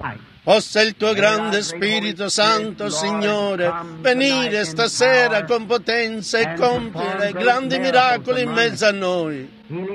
Possa il tuo grande Spirito Santo, Signore, venire stasera con potenza e compiere grandi miracoli in mezzo a noi,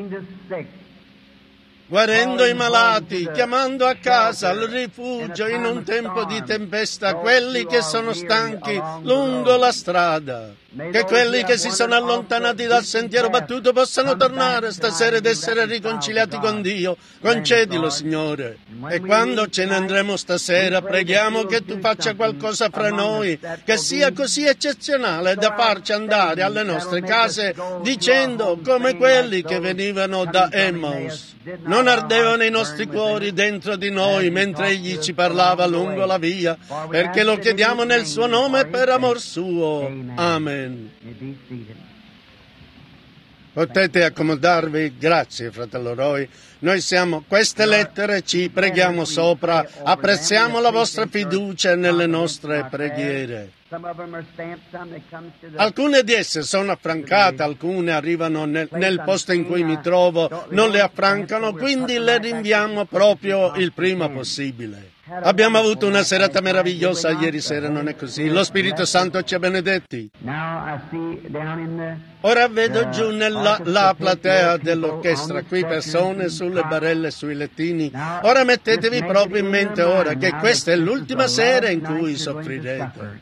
guarendo i malati, chiamando a casa al rifugio in un tempo di tempesta quelli che sono stanchi lungo la strada. Che quelli che si sono allontanati dal sentiero battuto possano tornare stasera ed essere riconciliati con Dio. Concedilo, Signore. E quando ce ne andremo stasera, preghiamo che Tu faccia qualcosa fra noi, che sia così eccezionale da farci andare alle nostre case dicendo come quelli che venivano da Emmaus. Non ardevano i nostri cuori dentro di noi mentre Egli ci parlava lungo la via, perché lo chiediamo nel Suo nome per amor Suo. Amen. Potete accomodarvi? Grazie, fratello Roy. Noi siamo queste lettere, ci preghiamo sopra, apprezziamo la vostra fiducia nelle nostre preghiere. Alcune di esse sono affrancate, alcune arrivano nel posto in cui mi trovo, non le affrancano, quindi le rinviamo proprio il prima possibile. Abbiamo avuto una serata meravigliosa ieri sera, non è così? Lo Spirito Santo ci ha benedetti. Ora vedo giù nella platea dell'orchestra, qui persone sulle barelle, sui lettini. Ora mettetevi proprio in mente ora che questa è l'ultima sera in cui soffrirete.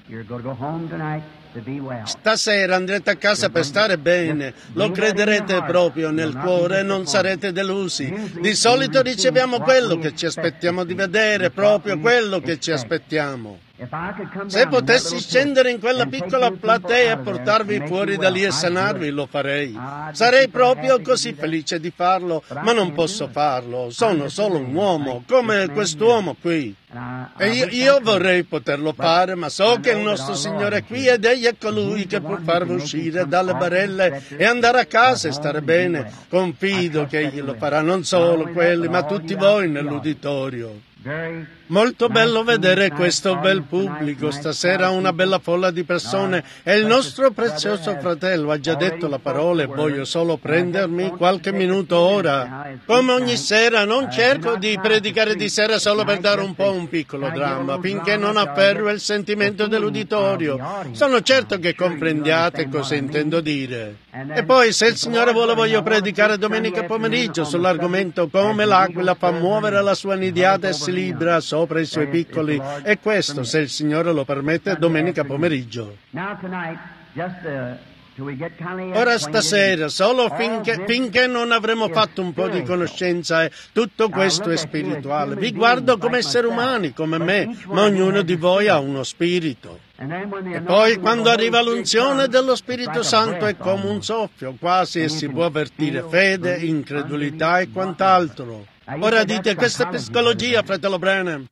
Stasera andrete a casa per stare bene, lo crederete proprio nel cuore e non sarete delusi. Di solito riceviamo quello che ci aspettiamo di vedere, proprio quello che ci aspettiamo. Se potessi scendere in quella piccola platea e portarvi fuori da lì e sanarvi, lo farei. Sarei proprio così felice di farlo, ma non posso farlo. Sono solo un uomo, come quest'uomo qui. E io vorrei poterlo fare, ma so che il nostro Signore è qui ed Egli è colui che può farvi uscire dalle barelle e andare a casa e stare bene. Confido che Egli lo farà, non solo quelli, ma tutti voi nell'uditorio. Molto bello vedere questo bel pubblico, stasera una bella folla di persone e il nostro prezioso fratello ha già detto la parola e voglio solo prendermi qualche minuto ora. Come ogni sera non cerco di predicare di sera solo per dare un po' un piccolo dramma, finché non afferro il sentimento dell'uditorio. Sono certo che comprendiate cosa intendo dire. E poi, se il Signore vuole, voglio predicare domenica pomeriggio sull'argomento come l'aquila fa muovere la sua nidiata e si libera sopra i suoi piccoli, e questo, se il Signore lo permette, domenica pomeriggio. Ora stasera, solo finché non avremo fatto un po' di conoscenza, e tutto questo è spirituale. Vi guardo come esseri umani, come me, ma ognuno di voi ha uno spirito. E poi quando arriva l'unzione dello Spirito Santo è come un soffio, quasi, e si può avvertire fede, incredulità e quant'altro. Ora dite, questa è psicologia, fratello Branham.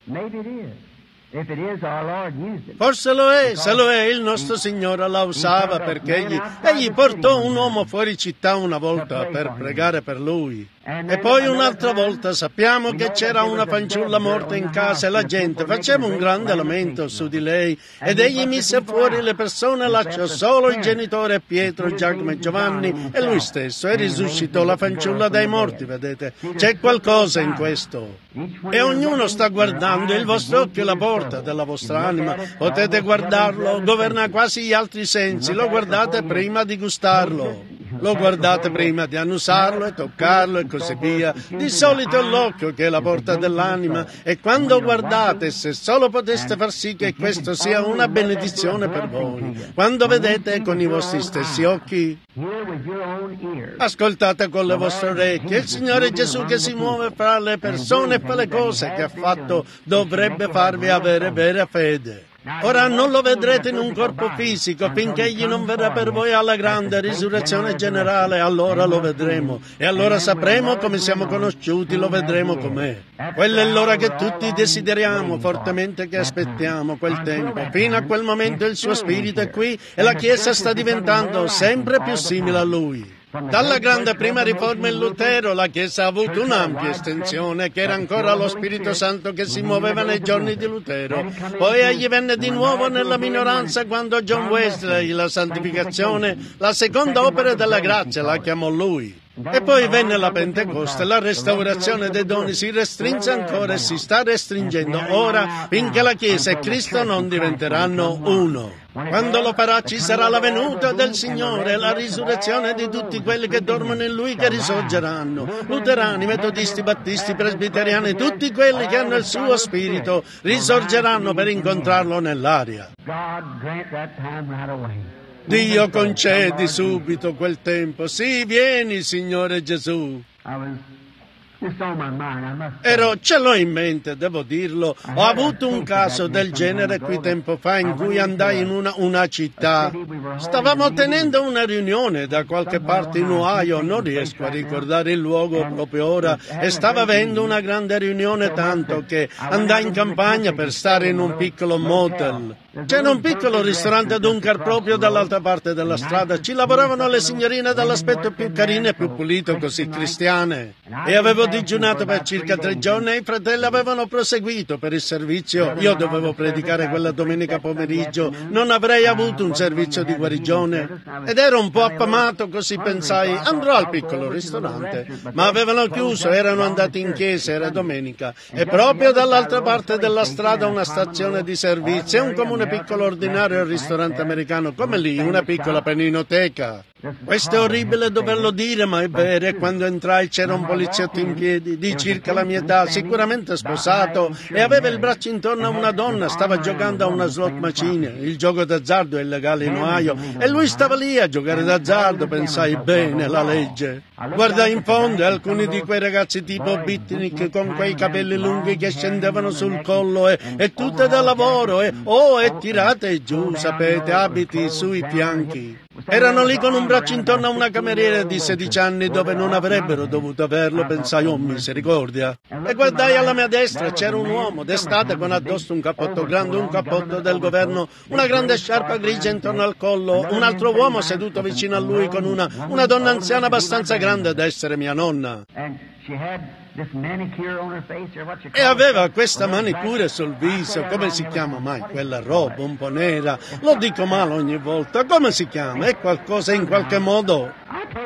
Forse lo è, se lo è, il nostro Signore la usava perché egli portò un uomo fuori città una volta per pregare per lui. E poi un'altra volta sappiamo che c'era una fanciulla morta in casa e la gente faceva un grande lamento su di lei ed egli mise fuori le persone, lasciò solo il genitore Pietro, Giacomo e Giovanni e lui stesso e risuscitò la fanciulla dai morti, vedete? C'è qualcosa in questo. E ognuno sta guardando, il vostro occhio è la porta della vostra anima, potete guardarlo, governa quasi gli altri sensi, lo guardate prima di gustarlo. Lo guardate prima di annusarlo e toccarlo e così via. Di solito è l'occhio che è la porta dell'anima e quando guardate, se solo poteste far sì che questo sia una benedizione per voi, quando vedete con i vostri stessi occhi, ascoltate con le vostre orecchie. Il Signore Gesù che si muove fra le persone e fa le cose che ha fatto dovrebbe farvi avere vera fede. Ora non lo vedrete in un corpo fisico finché egli non verrà per voi alla grande risurrezione generale, allora lo vedremo e allora sapremo come siamo conosciuti, lo vedremo com'è. Quella è l'ora che tutti desideriamo fortemente, che aspettiamo quel tempo. Fino a quel momento il suo spirito è qui e la Chiesa sta diventando sempre più simile a lui. Dalla grande prima riforma in Lutero la Chiesa ha avuto un'ampia estensione che era ancora lo Spirito Santo che si muoveva nei giorni di Lutero. Poi egli venne di nuovo nella minoranza quando John Wesley la santificazione, la seconda opera della grazia, la chiamò lui. E poi venne la Pentecoste, la restaurazione dei doni si restrinse ancora e si sta restringendo ora finché la Chiesa e Cristo non diventeranno uno. Quando lo farà ci sarà la venuta del Signore e la risurrezione di tutti quelli che dormono in Lui che risorgeranno. Luterani, metodisti, battisti, presbiteriani, tutti quelli che hanno il suo spirito risorgeranno per incontrarlo nell'aria. Dio concedi subito quel tempo. Sì, vieni, Signore Gesù. Ce l'ho in mente, devo dirlo. Ho avuto un caso del genere qui tempo fa in cui andai in una città. Stavamo tenendo una riunione da qualche parte in Ohio, non riesco a ricordare il luogo proprio ora, e stava avendo una grande riunione tanto che andai in campagna per stare in un piccolo motel. C'era un piccolo ristorante Dunker proprio dall'altra parte della strada. Ci lavoravano le signorine dall'aspetto più carine e più pulito, così cristiane. E avevo digiunato per circa 3 giorni e i fratelli avevano proseguito per il servizio. Io dovevo predicare quella domenica pomeriggio. Non avrei avuto un servizio di guarigione. Ed ero un po' affamato, così pensai, andrò al piccolo ristorante. Ma avevano chiuso, erano andati in chiesa, era domenica. E proprio dall'altra parte della strada una stazione di servizio e un comune piccolo ordinario ristorante americano, come lì, una piccola peninoteca. Questo è orribile doverlo dire, ma è vero, e quando entrai c'era un poliziotto in piedi, di circa la mia età, sicuramente sposato, e aveva il braccio intorno a una donna, stava giocando a una slot machine. Il gioco d'azzardo è illegale in Ohio, e lui stava lì a giocare d'azzardo. Pensai, bene, la legge. Guardai in fondo e alcuni di quei ragazzi tipo beatnik con quei capelli lunghi che scendevano sul collo e tutte da lavoro e tirate giù, sapete, abiti sui fianchi. Erano lì con un braccio intorno a una cameriera di 16 anni dove non avrebbero dovuto averlo. Pensai, oh misericordia. E guardai alla mia destra, c'era un uomo d'estate con addosso un cappotto grande, un cappotto del governo, una grande sciarpa grigia intorno al collo, un altro uomo seduto vicino a lui con una donna anziana abbastanza grande da essere mia nonna. E aveva questa manicure sul viso, come si chiama mai quella roba un po' nera? Lo dico male ogni volta, come si chiama? È qualcosa in qualche modo?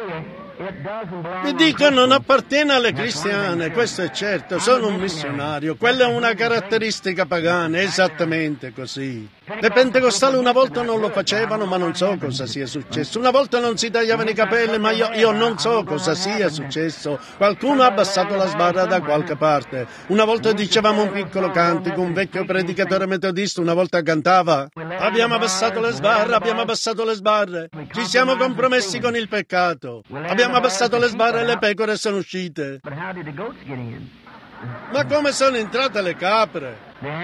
Vi dico, non appartiene alle cristiane, questo è certo, sono un missionario, quella è una caratteristica pagana, esattamente così. Le pentecostali una volta non lo facevano, ma non so cosa sia successo. Una volta non si tagliavano i capelli, ma io non so cosa sia successo. Qualcuno ha abbassato la sbarra da qualche parte. Una volta dicevamo un piccolo cantico, un vecchio predicatore metodista una volta cantava: abbiamo abbassato le sbarre, ci siamo compromessi con il peccato. Abbiamo abbassato le sbarre e le pecore sono uscite. Ma come sono entrate le capre?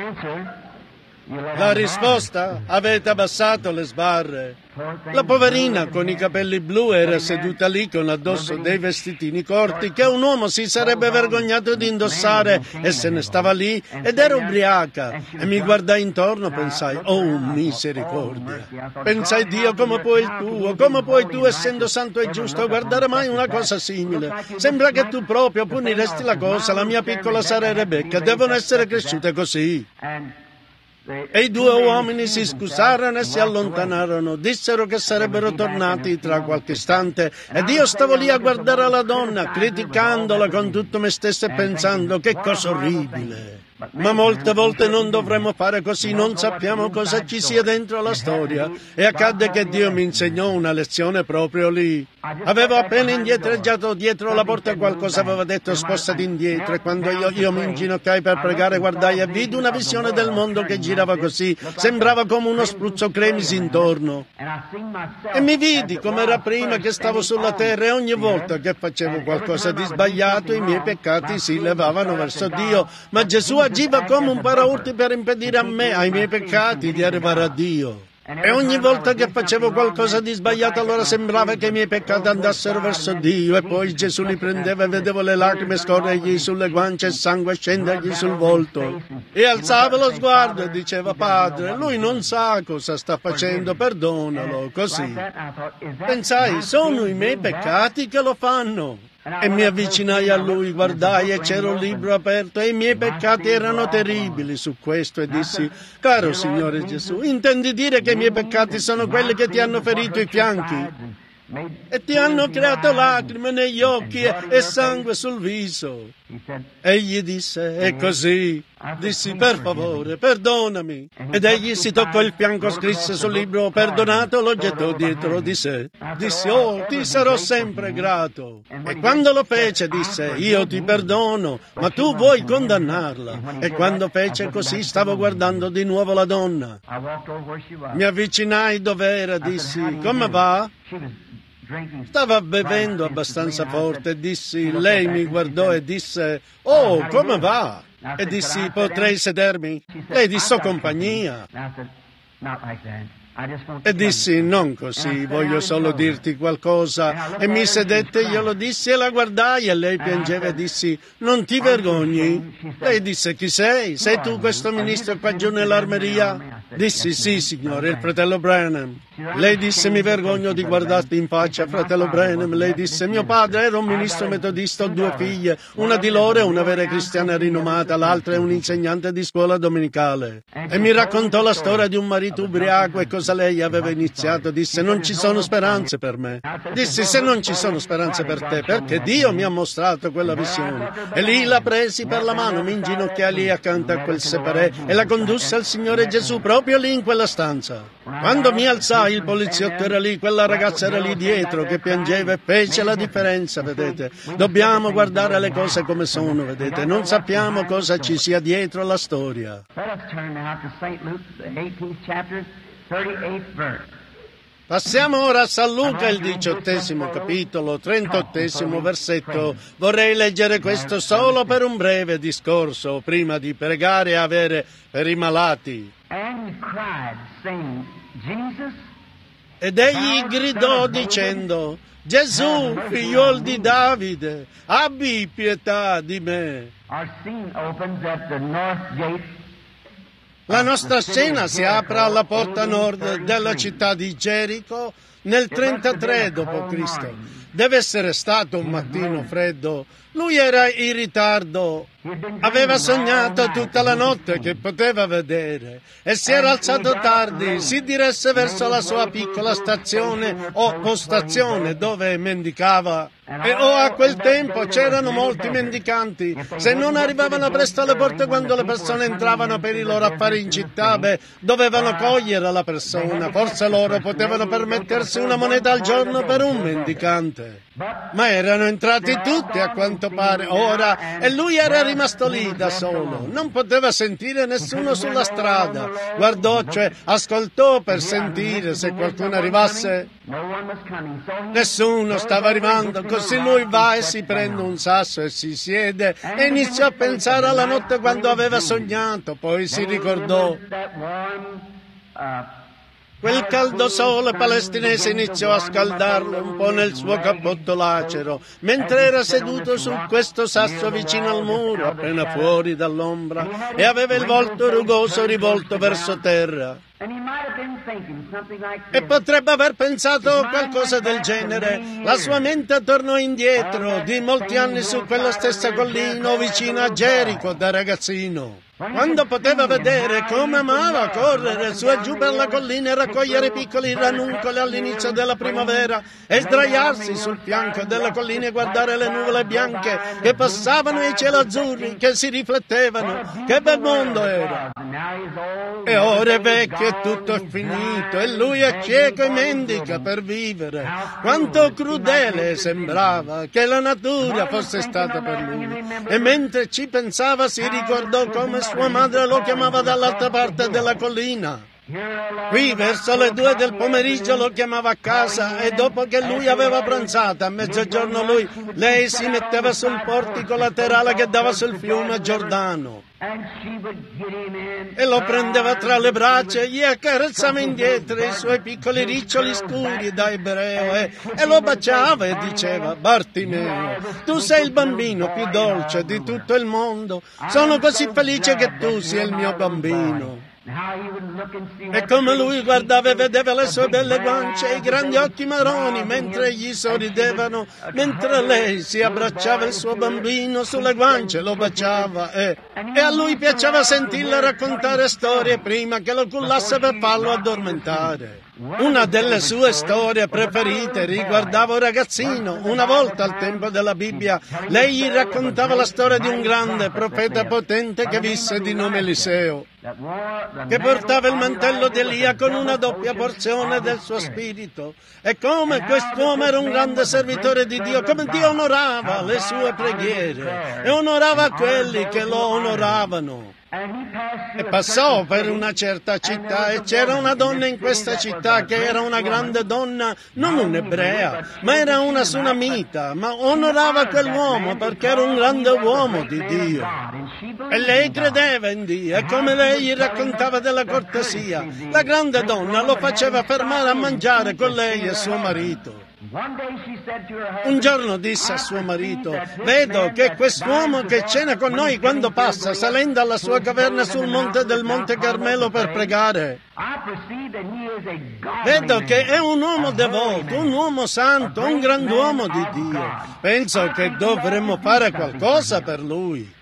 La risposta? Avete abbassato le sbarre. La poverina con i capelli blu era seduta lì con addosso dei vestitini corti che un uomo si sarebbe vergognato di indossare e se ne stava lì ed era ubriaca. E mi guardai intorno, pensai, oh misericordia. Pensai, Dio, come puoi tu, essendo santo e giusto, guardare mai una cosa simile? Sembra che tu proprio puniresti la cosa. La mia piccola Sara e Rebecca devono essere cresciute così. E i 2 uomini si scusarono e si allontanarono, dissero che sarebbero tornati tra qualche istante ed io stavo lì a guardare la donna, criticandola con tutto me stesso e pensando che cosa orribile. Ma molte volte non dovremmo fare così, non sappiamo cosa ci sia dentro la storia. E accadde che Dio mi insegnò una lezione proprio lì. Avevo appena indietreggiato dietro la porta, qualcosa aveva detto spostati indietro, e quando io mi inginocchiai per pregare guardai e vidi una visione del mondo che girava così, sembrava come uno spruzzo cremisi intorno. E mi vidi come era prima che stavo sulla terra e ogni volta che facevo qualcosa di sbagliato i miei peccati si levavano verso Dio, ma Gesù agiva come un paraurti per impedire a me, ai miei peccati, di arrivare a Dio. E ogni volta che facevo qualcosa di sbagliato allora sembrava che i miei peccati andassero verso Dio, e poi Gesù li prendeva e vedevo le lacrime scorrergli sulle guance e il sangue scendergli sul volto. E alzava lo sguardo e diceva: Padre, lui non sa cosa sta facendo, perdonalo, così. Pensai, sono i miei peccati che lo fanno. E mi avvicinai a lui, guardai e c'era un libro aperto e i miei peccati erano terribili su questo e dissi: caro Signore Gesù, intendi dire che i miei peccati sono quelli che ti hanno ferito i fianchi? e ti hanno creato lacrime negli occhi e sangue sul viso. Egli disse, è così. Dissi, per favore, perdonami. Ed egli si toccò il fianco, scrisse sul libro, perdonato, lo gettò dietro di sé. Dissi, oh, ti sarò sempre grato. E quando lo fece, disse, io ti perdono, ma tu vuoi condannarla. E quando fece così, stavo guardando di nuovo la donna. Mi avvicinai dove era, dissi, come va? Stava bevendo abbastanza forte e dissi, lei mi guardò e disse, oh, come va? E dissi, potrei sedermi? Lei disse, compagnia. E dissi, non così, voglio solo dirti qualcosa. E mi sedette, io lo dissi e la guardai e lei piangeva e dissi, non ti vergogni? Lei disse, chi sei? Sei tu questo ministro qua giù nell'armeria? Dissi, sì, signore, il fratello Branham. Lei disse, mi vergogno di guardarti in faccia, fratello Branham. Lei disse, mio padre era un ministro metodista, ho 2 figlie. Una di loro è una vera cristiana rinomata, l'altra è un insegnante di scuola domenicale. E mi raccontò la storia di un marito ubriaco e cosa lei aveva iniziato. Disse, non ci sono speranze per me. Dissi, se non ci sono speranze per te, perché Dio mi ha mostrato quella visione. E lì la presi per la mano, mi inginocchiai lì accanto a quel separé e la condusse al Signore Gesù proprio lì in quella stanza. Quando mi alzai, il poliziotto era lì, quella ragazza era lì dietro che piangeva e fece la differenza, vedete. Dobbiamo guardare le cose come sono, vedete. Non sappiamo cosa ci sia dietro la storia. Passiamo ora a San Luca, il 18° capitolo, 38° versetto. Vorrei leggere questo solo per un breve discorso, prima di pregare e avere per i malati. Ed egli gridò dicendo, Gesù, figliuol di Davide, abbi pietà di me. La nostra scena si apre alla porta nord della città di Gerico nel 33 d.C. Deve essere stato un mattino freddo. Lui era in ritardo. Aveva sognato tutta la notte che poteva vedere e si era alzato tardi. Si diresse verso la sua piccola stazione o postazione dove mendicava. E a quel tempo c'erano molti mendicanti. Se non arrivavano presto alle porte quando le persone entravano per i loro affari in città, dovevano cogliere la persona. Forse loro potevano permettersi una moneta al giorno per un mendicante. Ma erano entrati tutti a quanto pare ora e lui era rimasto lì da solo. Non poteva sentire nessuno sulla strada. Guardò, cioè ascoltò per sentire se qualcuno arrivasse. Nessuno stava arrivando, così lui va e si prende un sasso e si siede e iniziò a pensare alla notte quando aveva sognato. Poi si ricordò. Quel caldo sole palestinese iniziò a scaldarlo un po' nel suo cappotto lacero, mentre era seduto su questo sasso vicino al muro, appena fuori dall'ombra, e aveva il volto rugoso rivolto verso terra. E potrebbe aver pensato qualcosa del genere. La sua mente tornò indietro di molti anni su quella stessa collina vicino a Gerico da ragazzino, quando poteva vedere come amava correre su e giù per la collina e raccogliere piccoli ranuncoli all'inizio della primavera e sdraiarsi sul fianco della collina e guardare le nuvole bianche che passavano e i cieli azzurri che si riflettevano. Che bel mondo era! E ora è vecchio e tutto è finito e lui è cieco e mendica per vivere. Quanto crudele sembrava che la natura fosse stata per lui. E mentre ci pensava si ricordò come sua madre lo chiamava dall'altra parte della collina. Qui verso le 2 del pomeriggio lo chiamava a casa e dopo che lui aveva pranzato a mezzogiorno lei si metteva sul portico laterale che dava sul fiume Giordano e lo prendeva tra le braccia e gli accarezzava indietro i suoi piccoli riccioli scuri da ebreo e lo baciava e diceva, Bartimeo, tu sei il bambino più dolce di tutto il mondo, sono così felice che tu sia il mio bambino. E come lui guardava e vedeva le sue belle guance e i grandi occhi marroni mentre gli sorridevano, mentre lei si abbracciava il suo bambino sulle guance, lo baciava e a lui piaceva sentirla raccontare storie prima che lo cullasse per farlo addormentare. Una delle sue storie preferite riguardava un ragazzino. Una volta, al tempo della Bibbia, lei gli raccontava la storia di un grande profeta potente che visse di nome Eliseo, che portava il mantello di Elia con una doppia porzione del suo spirito. E come quest'uomo era un grande servitore di Dio, come Dio onorava le sue preghiere e onorava quelli che lo onoravano. E passò per una certa città e c'era una donna in questa città che era una grande donna, non un'ebrea, ma era una sunamita, ma onorava quell'uomo perché era un grande uomo di Dio. E lei credeva in Dio e come lei gli raccontava della cortesia, la grande donna lo faceva fermare a mangiare con lei e suo marito. Un giorno disse a suo marito: vedo che quest'uomo che cena con noi quando passa salendo alla sua caverna sul monte del Monte Carmelo per pregare, vedo che è un uomo devoto, un uomo santo, un grand'uomo di Dio. Penso che dovremmo fare qualcosa per lui.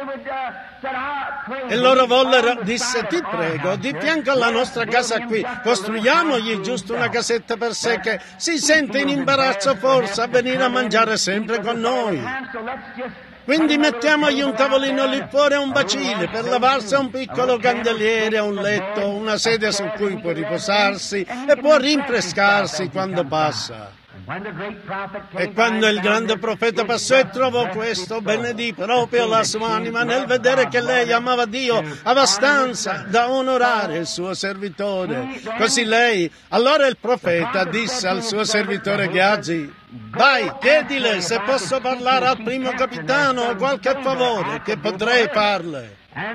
E loro vollero, disse: ti prego, di fianco alla nostra casa qui, costruiamogli giusto una casetta per sé che si sente in imbarazzo forse a venire a mangiare sempre con noi. Quindi mettiamogli un tavolino lì fuori e un bacile per lavarsi, un piccolo candeliere, un letto, una sedia su cui può riposarsi e può rinfrescarsi quando passa. E quando il grande profeta passò e trovò questo, benedì proprio la sua anima nel vedere che lei amava Dio abbastanza da onorare il suo servitore. Così lei, allora il profeta disse al suo servitore Gehazi: vai, chiedile se posso parlare al primo capitano o qualche favore che potrei farle.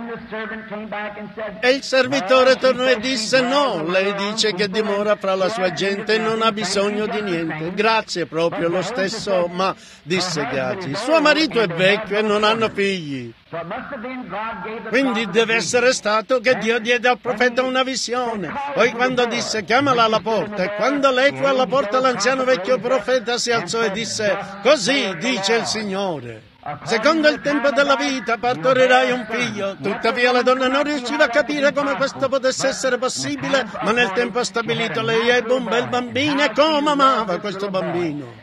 E il servitore tornò e disse: no, lei dice che dimora fra la sua gente e non ha bisogno di niente. Grazie proprio lo stesso, ma, disse Gehazi, suo marito è vecchio e non hanno figli. Quindi deve essere stato che Dio diede al profeta una visione. Poi quando disse: chiamala alla porta, e quando lei fu alla porta l'anziano vecchio profeta si alzò e disse: così dice il Signore, secondo il tempo della vita partorirai un figlio. Tuttavia la donna non riusciva a capire come questo potesse essere possibile, ma nel tempo stabilito lei ebbe un bel bambino e come amava questo bambino.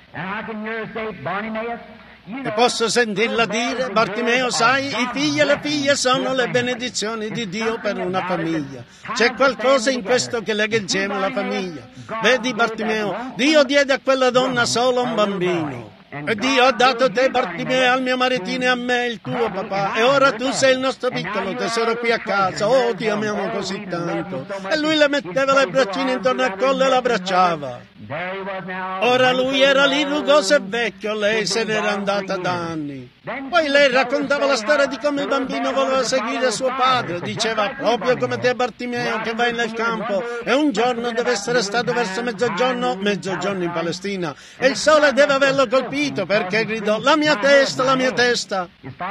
E posso sentirla dire: Bartimeo, sai, i figli e le figlie sono le benedizioni di Dio per una famiglia. C'è qualcosa in questo che lega insieme la famiglia. Vedi, Bartimeo, Dio diede a quella donna solo un bambino. E Dio ha dato te, Bartimeo, al mio maritino e a me, il tuo papà. E ora tu sei il nostro piccolo tesoro qui a casa. Oh, ti amiamo così tanto. E lui le metteva le braccine intorno al collo e l'abbracciava. Ora lui era lì rugoso e vecchio, lei se n'era andata da anni. Poi lei raccontava la storia di come il bambino voleva seguire suo padre. Diceva: proprio come te, Bartimeo, che vai nel campo, e un giorno deve essere stato verso mezzogiorno in Palestina, e il sole deve averlo colpito, perché gridò: la mia testa, la mia testa.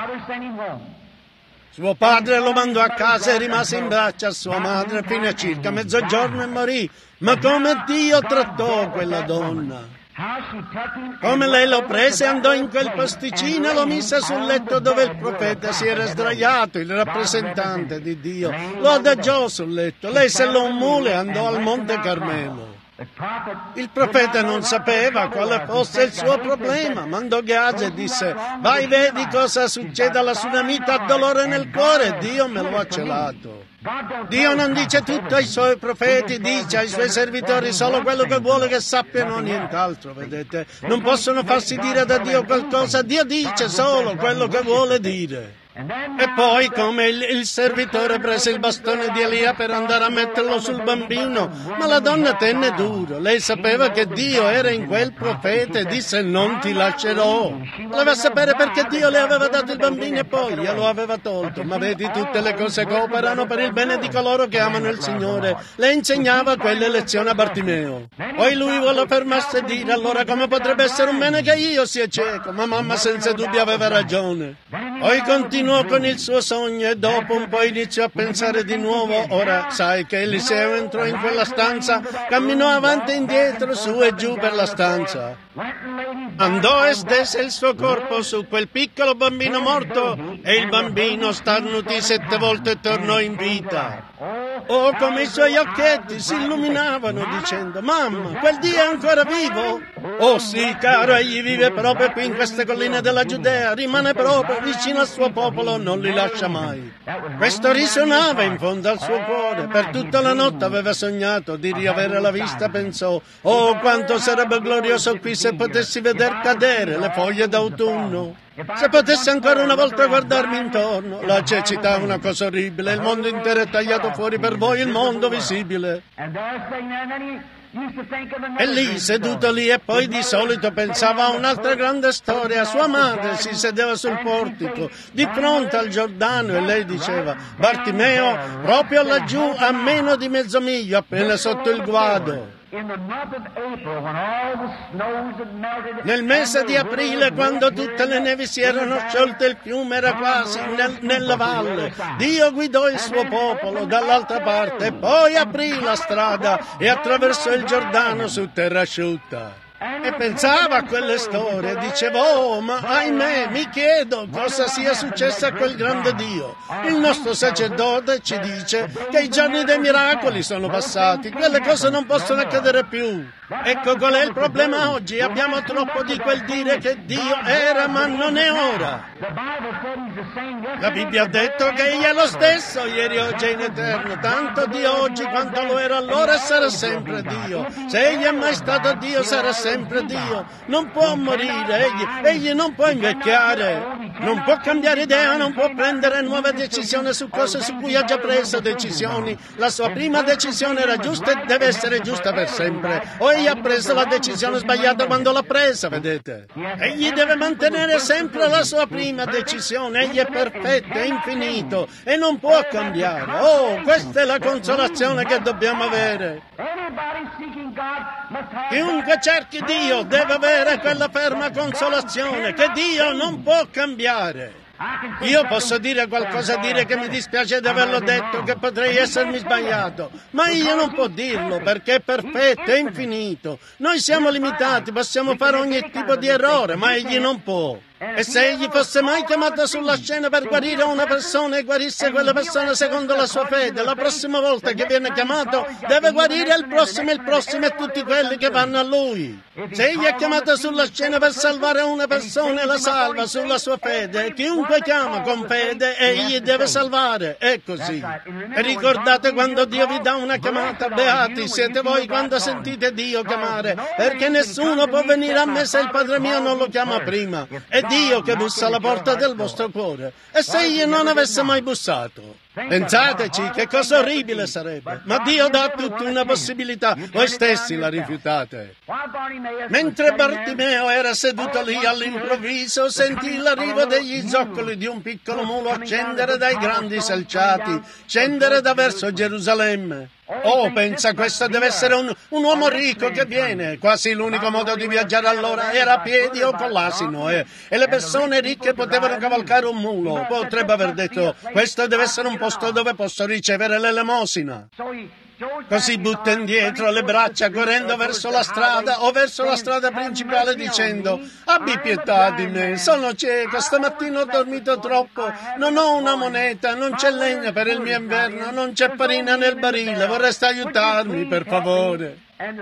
Suo padre lo mandò a casa e rimase in braccio a sua madre fino a circa mezzogiorno e morì. Ma come Dio trattò quella donna! Come lei lo prese e andò in quel posticino e lo mise sul letto dove il profeta si era sdraiato, il rappresentante di Dio. Lo adagiò sul letto, lei sellò un mulo e andò al Monte Carmelo. Il profeta non sapeva quale fosse il suo problema. Mandò Gehazi e disse: vai, vedi cosa succede alla sunamita, ha dolore nel cuore, Dio me lo ha celato. Dio non dice tutto ai suoi profeti, dice ai suoi servitori solo quello che vuole che sappiano, nient'altro, vedete? Non possono farsi dire da Dio qualcosa, Dio dice solo quello che vuole dire. E poi, come il servitore prese il bastone di Elia per andare a metterlo sul bambino, ma la donna tenne duro. Lei sapeva che Dio era in quel profeta e disse: non ti lascerò. Voleva sapere perché Dio le aveva dato il bambino e poi glielo aveva tolto. Ma vedi, tutte le cose cooperano per il bene di coloro che amano il Signore. Le insegnava quelle lezioni a Bartimeo. Poi lui volle fermarsi e dire: allora come potrebbe essere un bene che io sia cieco? Ma mamma senza dubbio aveva ragione. Poi continuò con il suo sogno e dopo un po' iniziò a pensare di nuovo. Ora sai che Eliseo entrò in quella stanza, camminò avanti e indietro, su e giù per la stanza. Andò e stese il suo corpo su quel piccolo bambino morto e il bambino starnutì 7 volte e tornò in vita. Oh, come i suoi occhietti si illuminavano dicendo: mamma, quel Dio è ancora vivo? Oh sì, caro, egli vive proprio qui in queste colline della Giudea, rimane proprio vicino al suo popolo, non li lascia mai. Questo risuonava in fondo al suo cuore. Per tutta la notte aveva sognato di riavere la vista, pensò: oh, quanto sarebbe glorioso qui se potessi veder cadere le foglie d'autunno. Se potessi ancora una volta guardarmi intorno. La cecità è una cosa orribile, il mondo intero è tagliato fuori per voi, il mondo visibile. E lì, seduto lì, e poi di solito pensava a un'altra grande storia. Sua madre si sedeva sul portico, di fronte al Giordano, e lei diceva: Bartimeo, proprio laggiù, a meno di mezzo miglio, appena sotto il guado. Nel mese di aprile, quando tutte le nevi si erano sciolte, il fiume era quasi nella valle. Dio guidò il suo popolo dall'altra parte e poi aprì la strada e attraversò il Giordano su terra asciutta. E pensava a quelle storie, diceva: oh, ma ahimè, mi chiedo cosa sia successo a quel grande Dio. Il nostro sacerdote ci dice che i giorni dei miracoli sono passati, quelle cose non possono accadere più. Ecco qual è il problema oggi: abbiamo troppo di quel dire che Dio era ma non è ora. La Bibbia ha detto che Egli è lo stesso ieri, oggi e in eterno, tanto Dio oggi quanto lo era allora e sarà sempre Dio. Se Egli è mai stato Dio, sarà sempre Dio. Non può morire, Egli non può invecchiare, non può cambiare idea, non può prendere nuove decisioni su cose su cui ha già preso decisioni. La sua prima decisione era giusta e deve essere giusta per sempre. O Egli ha preso la decisione sbagliata quando l'ha presa, vedete? Egli deve mantenere sempre la sua prima decisione. Egli è perfetto, è infinito e non può cambiare. Oh, questa è la consolazione che dobbiamo avere. Chiunque cerchi Dio deve avere quella ferma consolazione che Dio non può cambiare. Io posso dire qualcosa, dire che mi dispiace di averlo detto, che potrei essermi sbagliato, ma Egli non può dirlo perché è perfetto, è infinito. Noi siamo limitati, possiamo fare ogni tipo di errore, ma Egli non può. E se Egli fosse mai chiamato sulla scena per guarire una persona e guarisse quella persona secondo la sua fede, la prossima volta che viene chiamato deve guarire il prossimo e tutti quelli che vanno a Lui. Se Egli è chiamato sulla scena per salvare una persona e la salva sulla sua fede, chiunque chiama con fede Egli deve salvare. È così. E ricordate, quando Dio vi dà una chiamata, beati siete voi quando sentite Dio chiamare, perché nessuno può venire a me se il Padre mio non lo chiama prima. È Dio che bussa alla porta del vostro cuore. E se Egli non avesse mai bussato? Pensateci che cosa orribile sarebbe. Ma Dio dà a tutti una possibilità, voi stessi la rifiutate. Mentre Bartimeo era seduto lì, all'improvviso sentì l'arrivo degli zoccoli di un piccolo mulo scendere dai grandi selciati, scendere da verso Gerusalemme. Oh, pensa, questo deve essere un uomo ricco che viene. Quasi l'unico modo di viaggiare allora era a piedi o con l'asino, e le persone ricche potevano cavalcare un mulo. Potrebbe aver detto: questo deve essere un posto dove posso ricevere l'elemosina. Così butta indietro le braccia correndo verso la strada o verso la strada principale dicendo: abbi pietà di me, sono cieco, stamattina ho dormito troppo, non ho una moneta, non c'è legna per il mio inverno, non c'è farina nel barile, vorresti aiutarmi per favore?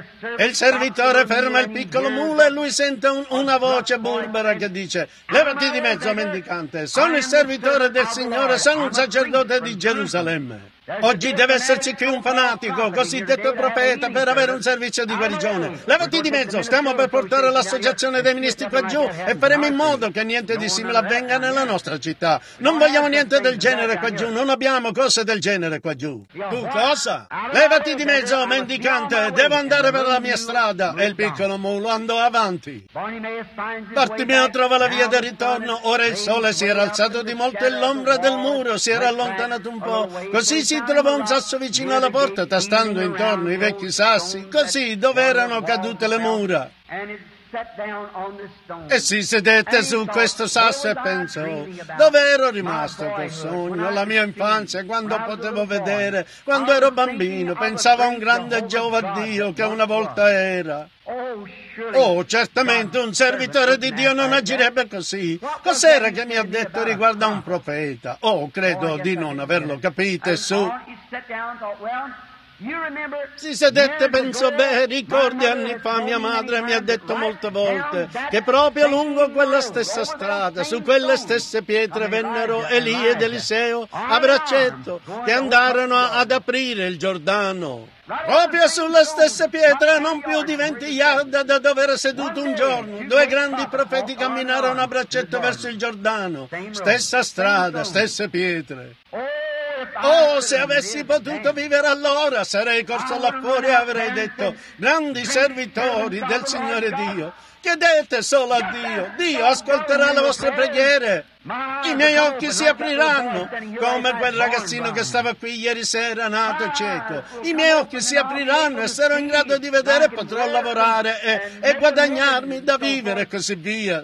E il servitore ferma il piccolo mulo e lui sente una voce burbera che dice: levati di mezzo, mendicante, sono il servitore del Signore, sono un sacerdote di Gerusalemme. Oggi deve esserci qui un fanatico, cosiddetto profeta, per avere un servizio di guarigione. Levati di mezzo, stiamo per portare l'associazione dei ministri qua giù e faremo in modo che niente di simile avvenga nella nostra città. Non vogliamo niente del genere qua giù, non abbiamo cose del genere qua giù. Tu cosa? Levati di mezzo, mendicante, devo andare per la mia strada. E il piccolo mulo andò avanti. Bartimeo trova la via del ritorno. Ora il sole si era alzato di molto e l'ombra del muro si era allontanato un po'. Così si trovò un sasso vicino alla porta, tastando intorno i vecchi sassi, così dove erano cadute le mura. E si sedette su questo sasso e pensò: dove ero rimasto col sogno, la mia infanzia, quando potevo vedere, quando ero bambino, pensavo a un grande Geova Dio che una volta era. Oh, certamente un servitore di Dio non agirebbe così. Cos'era che mi ha detto riguardo a un profeta? Oh, credo di non averlo capito, su. Si sedette e pensò, ricordi anni fa mia madre mi ha detto molte volte che proprio lungo quella stessa strada, su quelle stesse pietre vennero Elia ed Eliseo a braccetto che andarono ad aprire il Giordano. Proprio sulle stesse pietre, non più di 20 yard da dove era seduto un giorno, due grandi profeti camminarono a braccetto verso il Giordano. Stessa strada, stesse pietre. Oh, se avessi potuto vivere allora, sarei corso là fuori e avrei detto, grandi servitori del Signore Dio, chiedete solo a Dio, Dio ascolterà le vostre preghiere. I miei occhi si apriranno, come quel ragazzino che stava qui ieri sera, nato cieco. I miei occhi si apriranno e sarò in grado di vedere e potrò lavorare e guadagnarmi da vivere e così via.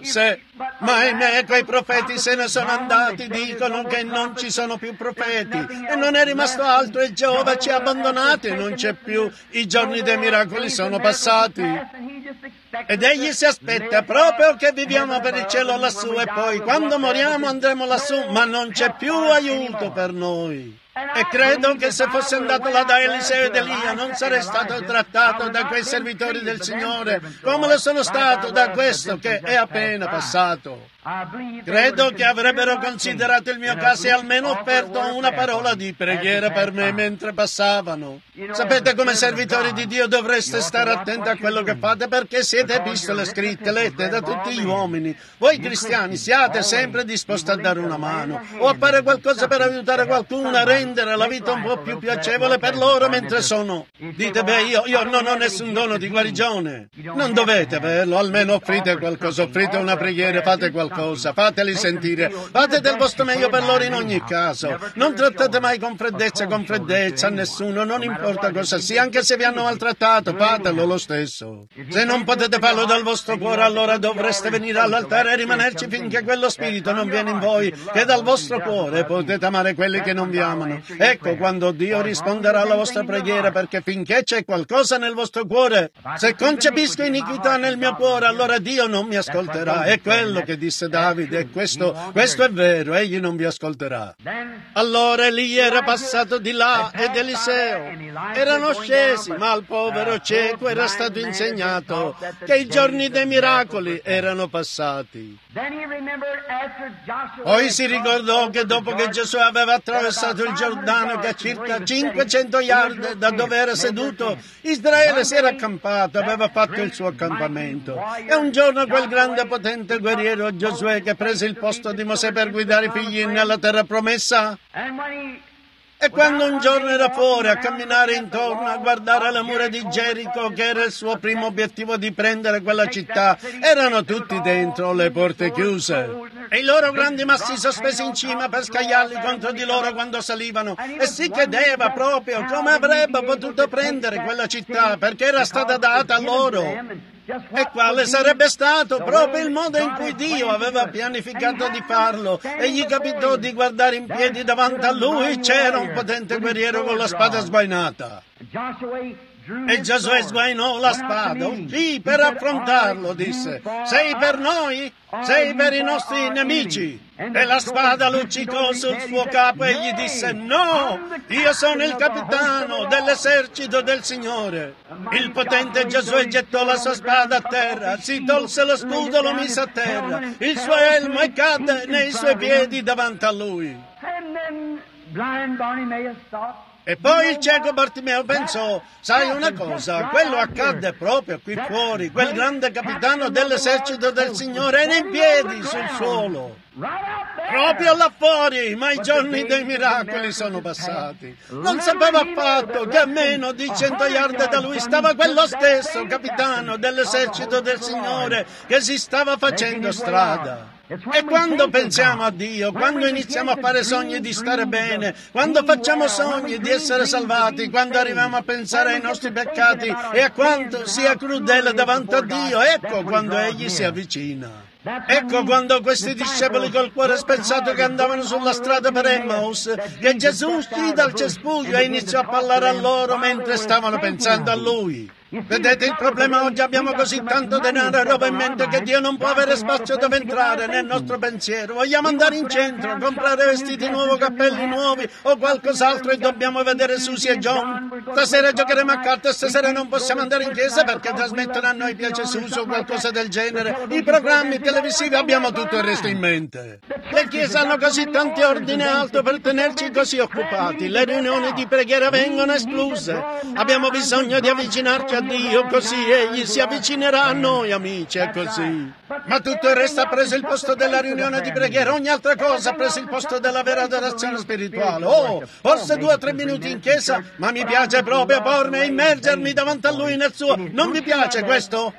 Ma ahimè, quei profeti se ne sono andati, dicono che non ci sono più profeti e non è rimasto altro e Geova ci ha abbandonati e non c'è più. I giorni dei miracoli sono passati. Ed egli si aspetta proprio che viviamo per il cielo lassù e poi quando moriamo andremo lassù, ma non c'è più aiuto per noi. E credo che se fosse andato là da Eliseo ed Elia non sarei stato trattato da quei servitori del Signore come lo sono stato da questo che è appena passato. Credo che avrebbero considerato il mio caso e almeno offerto una parola di preghiera per me mentre passavano. Sapete, come servitori di Dio dovreste stare attenti a quello che fate perché siete epistole scritte, lette da tutti gli uomini. Voi cristiani siate sempre disposti a dare una mano o a fare qualcosa per aiutare qualcuno a rendere la vita un po' più piacevole per loro mentre sono. Dite, io non ho nessun dono di guarigione. Non dovete averlo, almeno offrite qualcosa, offrite una preghiera, fate qualcosa. Fateli sentire, fate del vostro meglio per loro in ogni caso. Non trattate mai con freddezza a nessuno, non importa cosa sia, anche se vi hanno maltrattato, fatelo lo stesso. Se non potete farlo dal vostro cuore, allora dovreste venire all'altare e rimanerci finché quello spirito non viene in voi, che dal vostro cuore potete amare quelli che non vi amano. Ecco quando Dio risponderà alla vostra preghiera, perché finché c'è qualcosa nel vostro cuore, se concepisco iniquità nel mio cuore, allora Dio non mi ascolterà. È quello che disse Davide, e questo è vero, egli non vi ascolterà. Allora Elia era passato di là ed Eliseo erano scesi, ma al povero cieco era stato insegnato che i giorni dei miracoli erano passati. Poi si ricordò che dopo che Gesù aveva attraversato il Giordano, che a circa 500 yard da dove era seduto, Israele si era accampato, aveva fatto il suo accampamento. E un giorno quel grande e potente guerriero Giosuè, che prese il posto di Mosè per guidare i figli nella terra promessa, e quando un giorno era fuori a camminare intorno a guardare le mura di Gerico, che era il suo primo obiettivo di prendere quella città, erano tutti dentro, le porte chiuse, e i loro grandi massi sospesi in cima per scagliarli contro di loro quando salivano, e si chiedeva proprio come avrebbe potuto prendere quella città, perché era stata data a loro. E quale sarebbe stato proprio il modo in cui Dio aveva pianificato di farlo, e gli capitò di guardare in piedi davanti a lui, c'era un potente guerriero con la spada sguainata. E Giosuè sguainò la spada, uscì per affrontarlo, disse, sei per noi? Sei per i nostri nemici? E la spada luccicò sul suo capo e gli disse, no, io sono il capitano dell'esercito del Signore. Il potente Giosuè gettò la sua spada a terra, si tolse lo scudo, lo mise a terra, il suo elmo e cadde nei suoi piedi davanti a lui. E poi il cieco Bartimeo pensò, sai una cosa, quello accadde proprio qui fuori, quel grande capitano dell'esercito del Signore era in piedi sul suolo, proprio là fuori, ma i giorni dei miracoli sono passati. Non sapeva affatto che a meno di 100 yard da lui stava quello stesso capitano dell'esercito del Signore che si stava facendo strada. E quando pensiamo a Dio, quando iniziamo a fare sogni di stare bene, quando facciamo sogni di essere salvati, quando arriviamo a pensare ai nostri peccati e a quanto sia crudele davanti a Dio, ecco quando Egli si avvicina. Ecco quando questi discepoli col cuore spezzato che andavano sulla strada per Emmaus, che Gesù uscì dal cespuglio e iniziò a parlare a loro mentre stavano pensando a Lui. Vedete il problema oggi? Abbiamo così tanto denaro e roba in mente che Dio non può avere spazio dove entrare nel nostro pensiero. Vogliamo andare in centro, comprare vestiti nuovi, cappelli nuovi o qualcos'altro e dobbiamo vedere Susie e John. Stasera giocheremo a carte e stasera non possiamo andare in chiesa perché trasmettono a noi piace Susie o qualcosa del genere. I programmi televisivi, abbiamo tutto il resto in mente. Le chiese hanno così tanti ordini alto per tenerci così occupati. Le riunioni di preghiera vengono escluse. Abbiamo bisogno di avvicinarci a Dio, così Egli si avvicinerà a noi, amici, è così. Ma tutto il resto ha preso il posto della riunione di preghiera, ogni altra cosa ha preso il posto della vera adorazione spirituale. Oh, forse 2 o 3 minuti in chiesa, ma mi piace proprio pormi e immergermi davanti a Lui nel suo. Non vi piace questo?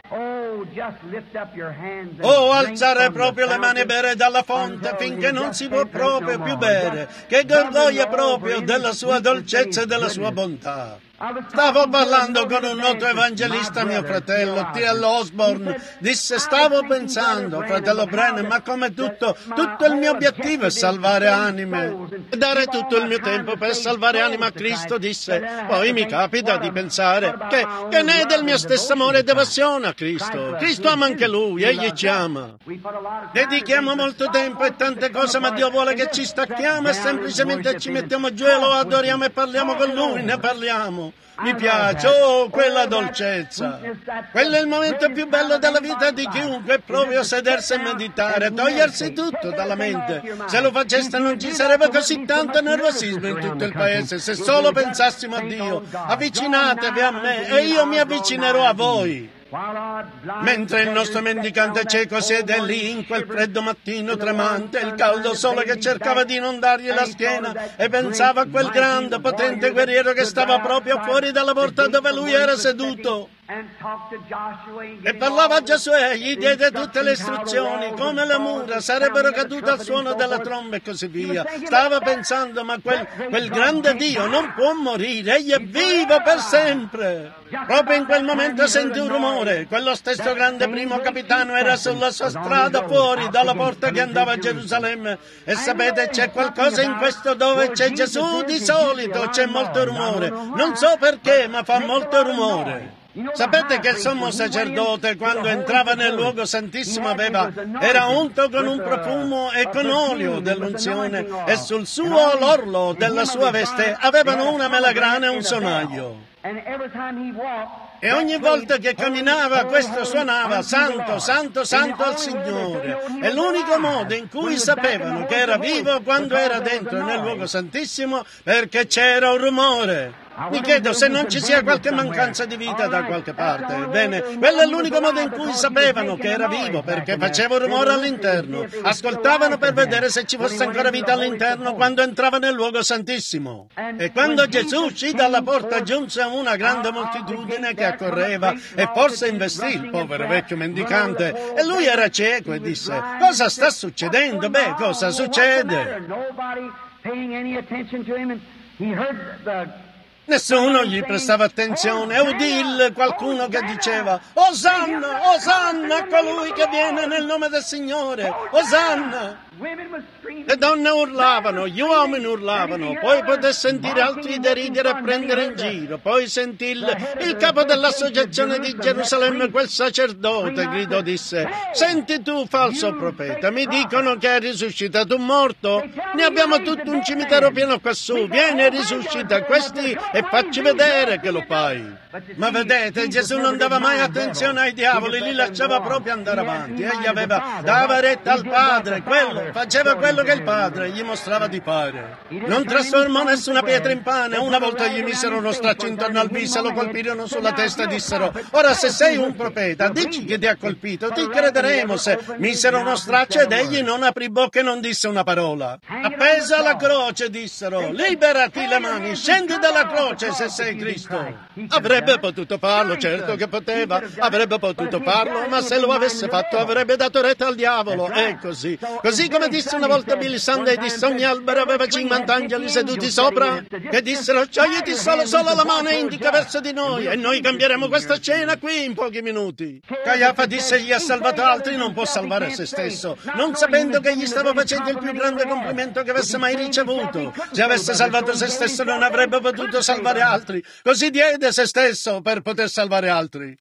Oh, alzare proprio le mani e bere dalla fonte finché non si può proprio più bere, che gorgoglia proprio della sua dolcezza e della sua bontà. Stavo parlando con un noto evangelista, mio fratello, T.L. Osborne, disse, stavo pensando, fratello Branham, ma come tutto il mio obiettivo è salvare anime, e dare tutto il mio tempo per salvare anime a Cristo, disse, poi mi capita di pensare che ne è del mio stesso amore e devozione a Cristo. Cristo ama anche Lui, Egli ci ama. Dedichiamo molto tempo e tante cose, ma Dio vuole che ci stacchiamo e semplicemente ci mettiamo giù e lo adoriamo e parliamo con Lui, ne parliamo. Mi piace, oh, quella dolcezza. Quello è il momento più bello della vita di chiunque, proprio sedersi e meditare, togliersi tutto dalla mente. Se lo faceste non ci sarebbe così tanto nervosismo in tutto il paese, se solo pensassimo a Dio. Avvicinatevi a me e io mi avvicinerò a voi. Mentre il nostro mendicante cieco siede lì in quel freddo mattino tremante, il caldo sole che cercava di inondargli la schiena, e pensava a quel grande, potente guerriero che stava proprio fuori dalla porta dove lui era seduto. E parlava a Giosuè, gli diede tutte le istruzioni, come le mura sarebbero cadute al suono della tromba e così via. Stava pensando, ma quel grande Dio non può morire, egli è vivo per sempre. Proprio in quel momento sentì un rumore. Quello stesso grande primo capitano era sulla sua strada fuori dalla porta che andava a Gerusalemme. E sapete, c'è qualcosa in questo dove c'è Gesù, di solito c'è molto rumore. Non so perché, ma fa molto rumore. Sapete che il sommo sacerdote, quando entrava nel luogo santissimo, era unto con un profumo e con olio dell'unzione, e sul suo l'orlo della sua veste avevano una melagrana e un sonaglio. E ogni volta che camminava questo suonava santo, santo, santo al Signore. È l'unico modo in cui sapevano che era vivo quando era dentro nel luogo santissimo, perché c'era un rumore. Mi chiedo se non ci sia qualche mancanza di vita da qualche parte. Bene, quello è l'unico modo in cui sapevano che era vivo, perché faceva rumore all'interno. Ascoltavano per vedere se ci fosse ancora vita all'interno quando entrava nel luogo santissimo. E quando Gesù uscì dalla porta giunse una grande moltitudine che accorreva e forse investì il povero vecchio mendicante. E lui era cieco e disse, cosa sta succedendo? Beh, cosa succede? Nessuno gli prestava attenzione e udì qualcuno che diceva Osanna, Osanna a colui che viene nel nome del Signore, Osanna. Le donne urlavano, gli uomini urlavano, poi poté sentire altri deridere e prendere in giro, poi sentì il capo dell'associazione di Gerusalemme, quel sacerdote, gridò, disse, senti tu, falso profeta, mi dicono che è risuscitato un morto? Ne abbiamo tutto un cimitero pieno quassù, vieni e risuscita questi e facci vedere che lo fai. Ma vedete, Gesù non dava mai attenzione ai diavoli, li lasciava proprio andare avanti, egli dava retta al Padre, faceva quello che il Padre gli mostrava di fare. Non trasformò nessuna pietra in pane. Una volta gli misero uno straccio intorno al viso e lo colpirono sulla testa e dissero, ora se sei un profeta, dici che ti ha colpito, ti crederemo. Se misero uno straccio ed egli non aprì bocca e non disse una parola. Appeso alla croce dissero, liberati le mani, scendi dalla croce se sei Cristo. Avrebbe potuto farlo, certo che poteva, avrebbe potuto farlo, ma se lo avesse fatto avrebbe dato retta al diavolo. È così. Così come disse una volta Billy Sunday, disse ogni albero aveva 50 angeli seduti sopra, che dissero sciogliti solo la mano e indica verso di noi e noi cambieremo questa scena qui in pochi minuti. Caiafa disse egli ha salvato altri, non può salvare se stesso, non sapendo che gli stava facendo il più grande complimento che avesse mai ricevuto. Se avesse salvato se stesso non avrebbe potuto salvare salvare altri, così diede se stesso per poter salvare altri.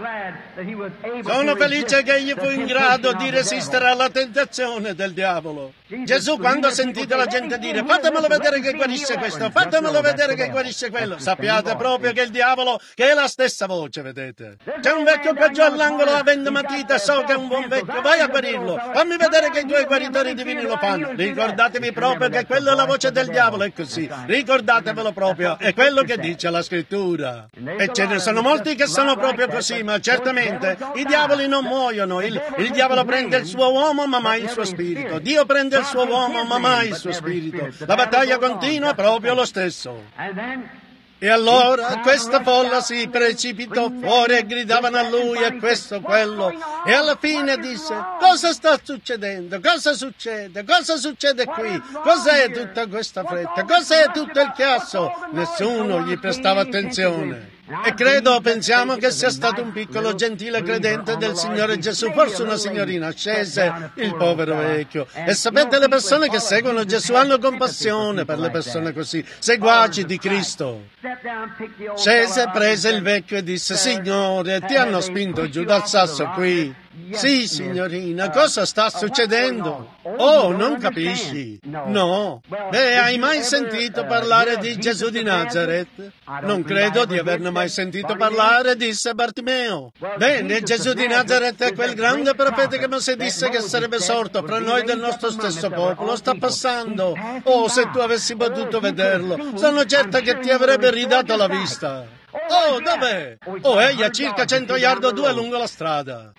Sono felice che egli fu in grado di resistere alla tentazione del diavolo. Gesù, quando ha sentito la gente dire fatemelo vedere che guarisce questo, fatemelo vedere che guarisce quello, sappiate proprio che il diavolo, che è la stessa voce, vedete. C'è un vecchio qua giù all'angolo avendo matita, so che è un buon vecchio, vai a guarirlo, fammi vedere che i tuoi guaritori divini lo fanno. Ricordatevi proprio che quella è la voce del diavolo, è così, ricordatevelo proprio, è quello che dice la scrittura. E ce ne sono molti che sono proprio così, ma certamente i diavoli non muoiono, il diavolo prende il suo uomo ma mai il suo spirito, Dio prende il suo uomo ma mai il suo spirito, la battaglia continua proprio lo stesso. E allora questa folla si precipitò fuori e gridavano a lui e questo, quello, e alla fine disse, cosa sta succedendo? Cosa succede? Cosa succede qui? Cos'è tutta questa fretta? Cos'è tutto il chiasso? Nessuno gli prestava attenzione. E pensiamo che sia stato un piccolo gentile credente del Signore Gesù, forse una signorina, scese il povero vecchio. E sapete, le persone che seguono Gesù hanno compassione per le persone così, seguaci di Cristo. Scese, prese il vecchio e disse, Signore, ti hanno spinto giù dal sasso qui? Sì, signorina, cosa sta succedendo? Oh, non capisci? No. Beh, hai mai sentito parlare di Gesù di Nazareth? Non credo di averne mai sentito parlare, disse Bartimeo. Bene, Gesù di Nazareth è quel grande profeta che Mosè disse che sarebbe sorto fra noi del nostro stesso popolo. Sta passando. Oh, se tu avessi potuto vederlo, sono certa che ti avrebbe ridato la vista. Oh, dov'è? Oh, egli a circa 100 yard o 2 lungo la strada.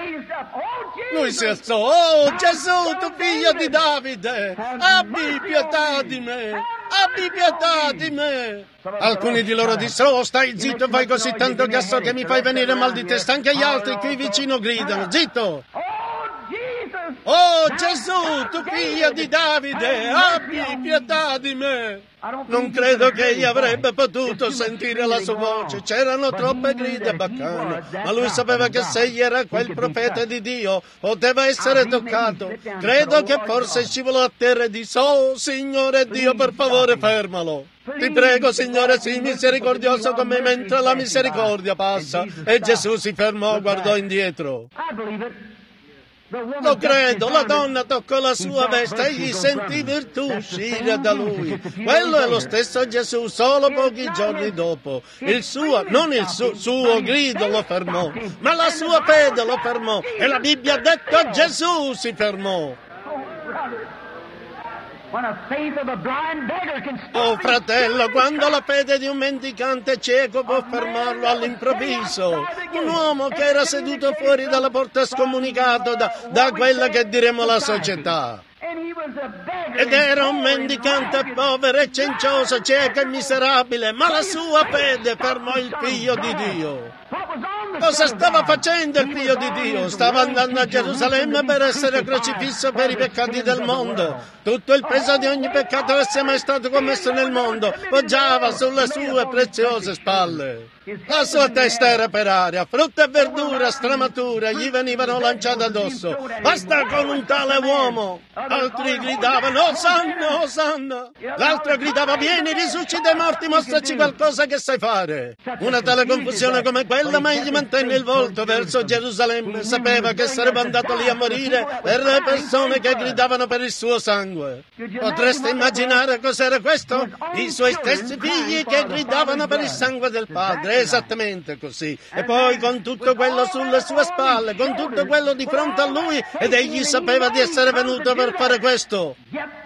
Lui si alzò. Oh, Gesù, tu figlio di Davide, abbi pietà di me, abbi pietà di me. Alcuni di loro dissero, oh, stai zitto e fai così tanto chiasso che mi fai venire mal di testa. Anche gli altri qui vicino gridano, zitto. Oh, Gesù, tu figlio di Davide, abbi pietà di me. Non credo che egli avrebbe potuto sentire la sua voce, c'erano troppe grida e baccane, ma lui sapeva che se egli era quel profeta di Dio, poteva essere toccato. Credo che forse scivolò a terra e disse, oh, Signore Dio, per favore, fermalo. Ti prego, Signore, sii misericordioso con me mentre la misericordia passa. E Gesù si fermò, guardò indietro. Lo credo, la donna toccò la sua veste e gli sentì virtù uscire da lui. Quello è lo stesso Gesù, solo pochi giorni dopo. Non il suo grido lo fermò, ma la sua fede lo fermò. E la Bibbia ha detto Gesù si fermò. Oh fratello, quando la fede di un mendicante cieco può fermarlo all'improvviso, un uomo che era seduto fuori dalla porta scomunicato da quella che diremo la società. Ed era un mendicante povero e cencioso, cieco e miserabile, ma la sua fede fermò il Figlio di Dio. Cosa stava facendo il Figlio di Dio? Stava andando a Gerusalemme per essere crocifisso per i peccati del mondo. Tutto il peso di ogni peccato che sia mai stato commesso nel mondo poggiava sulle sue preziose spalle. La sua testa era per aria, frutta e verdura, stramature gli venivano lanciate addosso. Basta con un tale uomo! Altri gridavano, Osanna, Osanna! L'altro gridava, vieni, risuscita i morti, mostraci qualcosa che sai fare. Una tale confusione come quella, ma egli mantenne il volto verso Gerusalemme. Sapeva che sarebbe andato lì a morire per le persone che gridavano per il suo sangue. Potreste immaginare cos'era questo? I suoi stessi figli che gridavano per il sangue del padre. Esattamente così. E poi con tutto quello sulle sue spalle, con tutto quello di fronte a lui, ed egli sapeva di essere venuto per fare questo.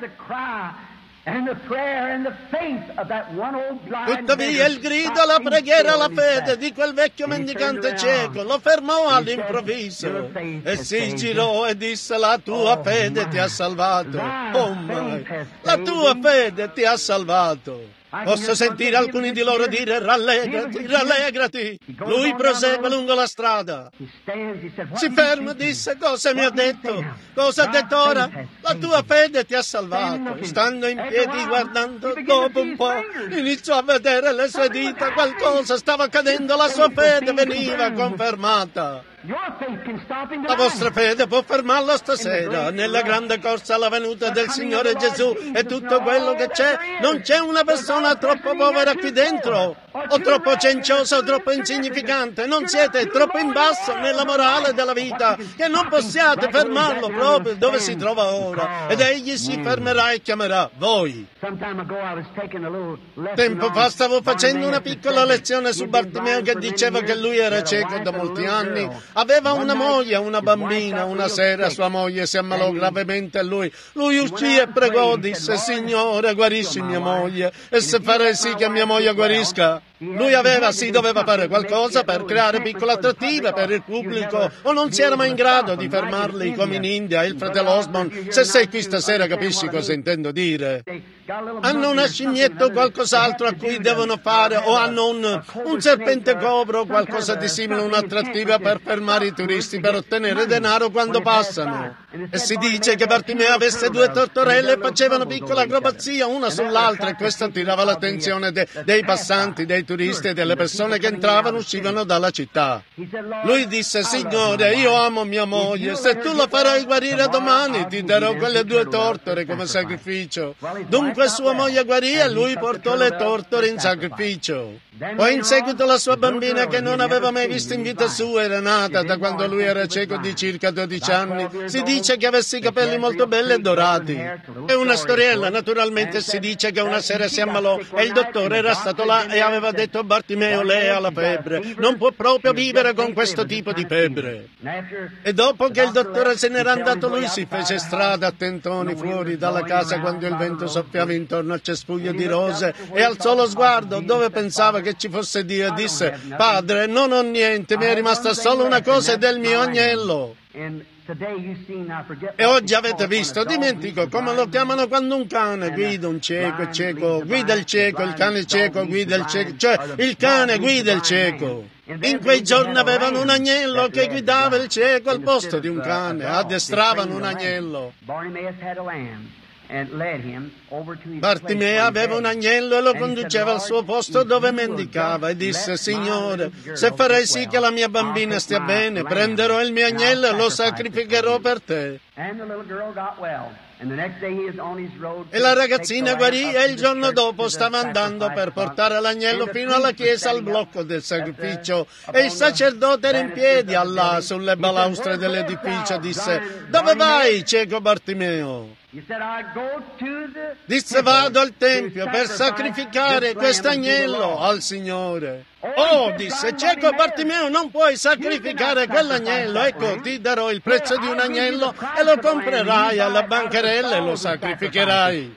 Tuttavia il grido, la preghiera, la fede di quel vecchio mendicante cieco lo fermò all'improvviso e si girò e disse, la tua fede ti ha salvato. Oh my, la tua fede ti ha salvato. Posso sentire alcuni di loro dire, rallegrati, rallegrati. Lui prosegue lungo la strada. Si ferma, disse, cosa mi ha detto? Cosa ha detto ora? La tua fede ti ha salvato. Stando in piedi guardando, dopo un po' iniziò a vedere le sue dita, qualcosa stava accadendo, la sua fede veniva confermata. La vostra fede può fermarlo stasera, nella grande corsa alla venuta del Signore Gesù e tutto quello che c'è. Non c'è una persona troppo povera qui dentro, o troppo cenciosa o troppo insignificante. Non siete troppo in basso nella morale della vita, che non possiate fermarlo proprio dove si trova ora. Ed egli si fermerà e chiamerà voi. Tempo fa stavo facendo una piccola lezione su Bartimeo, che diceva che lui era cieco da molti anni. Aveva una moglie, una bambina. Una sera sua moglie si ammalò gravemente a lui. Lui uscì e pregò, disse: Signore, guarisci mia moglie, e se farei sì che mia moglie guarisca. Lui doveva fare qualcosa per creare piccole attrattive per il pubblico, o non si era mai in grado di fermarli come in India. Il fratello Osmond, se sei qui stasera capisci cosa intendo dire. Hanno una scimmietta o qualcos'altro a cui devono fare, o hanno un serpente cobra o qualcosa di simile, un'attrattiva per fermare i turisti, per ottenere denaro quando passano. E si dice che Bartimeo avesse 2 tortorelle e facevano piccola acrobazia una sull'altra, e questo attirava l'attenzione dei passanti, dei turisti e delle persone che entravano e uscivano dalla città. Lui disse: Signore, io amo mia moglie, se tu la farai guarire domani ti darò quelle 2 tortore come sacrificio. Dunque sua moglie guarì e lui portò le tortore in sacrificio. Poi in seguito la sua bambina, che non aveva mai visto in vita sua, era nata da quando lui era cieco di circa 12 anni. Si dice che avesse i capelli molto belli e dorati. È una storiella, naturalmente. Si dice che una sera si ammalò e il dottore era stato là e aveva detto a Bartimeo: lei ha la febbre, non può proprio vivere con questo tipo di febbre. E dopo che il dottore se n'era andato, lui si fece strada a tentoni fuori dalla casa quando il vento soffiava intorno al cespuglio di rose, e alzò lo sguardo dove pensava che ci fosse Dio e disse: Padre, non ho niente, mi è rimasta solo una cosa, ed è il mio agnello. E oggi avete visto, dimentico come lo chiamano quando un cane guida un cieco, il cieco guida il cieco, il cane cieco guida il cieco, cioè il cane guida il cieco. In quei giorni avevano un agnello che guidava il cieco al posto di un cane, addestravano un agnello. Bartimeo aveva un agnello e lo conduceva al suo posto dove mendicava, e disse: Signore, se farai sì che la mia bambina stia bene, prenderò il mio agnello e lo sacrificherò per te. E la ragazzina guarì, e il giorno dopo stava andando per portare l'agnello fino alla chiesa, al blocco del sacrificio, e il sacerdote era in piedi là sulle balaustre dell'edificio. Disse: Dove vai, cieco Bartimeo? Disse: Vado al tempio per sacrificare quest'agnello al Signore. Oh, disse, cieco Bartimeo, non puoi sacrificare quell'agnello. Ecco, ti darò il prezzo di un agnello e lo comprerai alla bancarella e lo sacrificherai.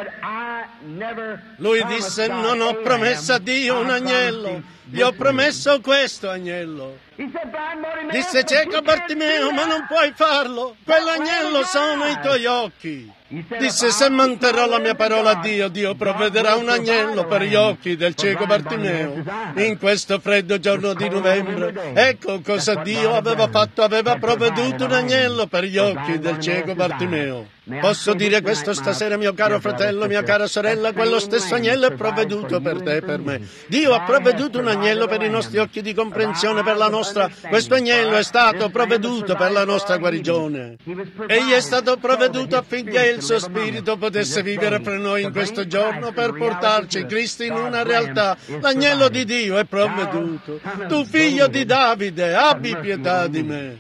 Lui disse: non ho promesso a Dio un agnello, gli ho promesso questo agnello. Disse cieco Bartimeo: ma non puoi farlo, quell'agnello sono i tuoi occhi. Disse: se manterrò la mia parola a Dio, Dio provvederà un agnello per gli occhi del cieco Bartimeo. In questo freddo giorno di novembre, ecco cosa Dio aveva fatto: aveva provveduto un agnello per gli occhi del cieco Bartimeo. Posso dire questo stasera, mio caro fratello, mia cara sorella: quello stesso agnello è provveduto per te e per me. Dio ha provveduto un agnello per i nostri occhi di comprensione, per la nostra. Questo agnello è stato provveduto per la nostra guarigione. Egli è stato provveduto affinché il suo spirito potesse vivere fra noi in questo giorno, per portarci Cristo in una realtà. L'agnello di Dio è provveduto. Tu figlio di Davide, abbi pietà di me.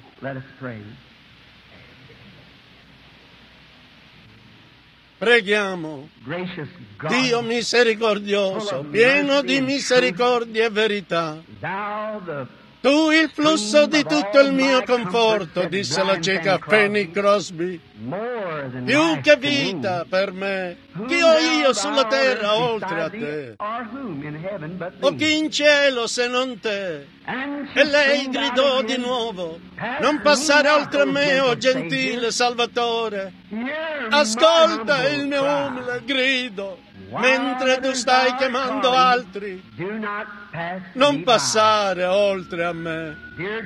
Preghiamo. Dio misericordioso, pieno di misericordia e verità, tu il flusso di tutto il mio conforto, disse la cieca Fanny Crosby. Più che vita per me, chi ho io sulla terra oltre a te? O chi in cielo se non te? E lei gridò di nuovo: non passare oltre me, o gentile Salvatore. Ascolta il mio umile grido, mentre tu stai chiamando altri. Non passare oltre a me.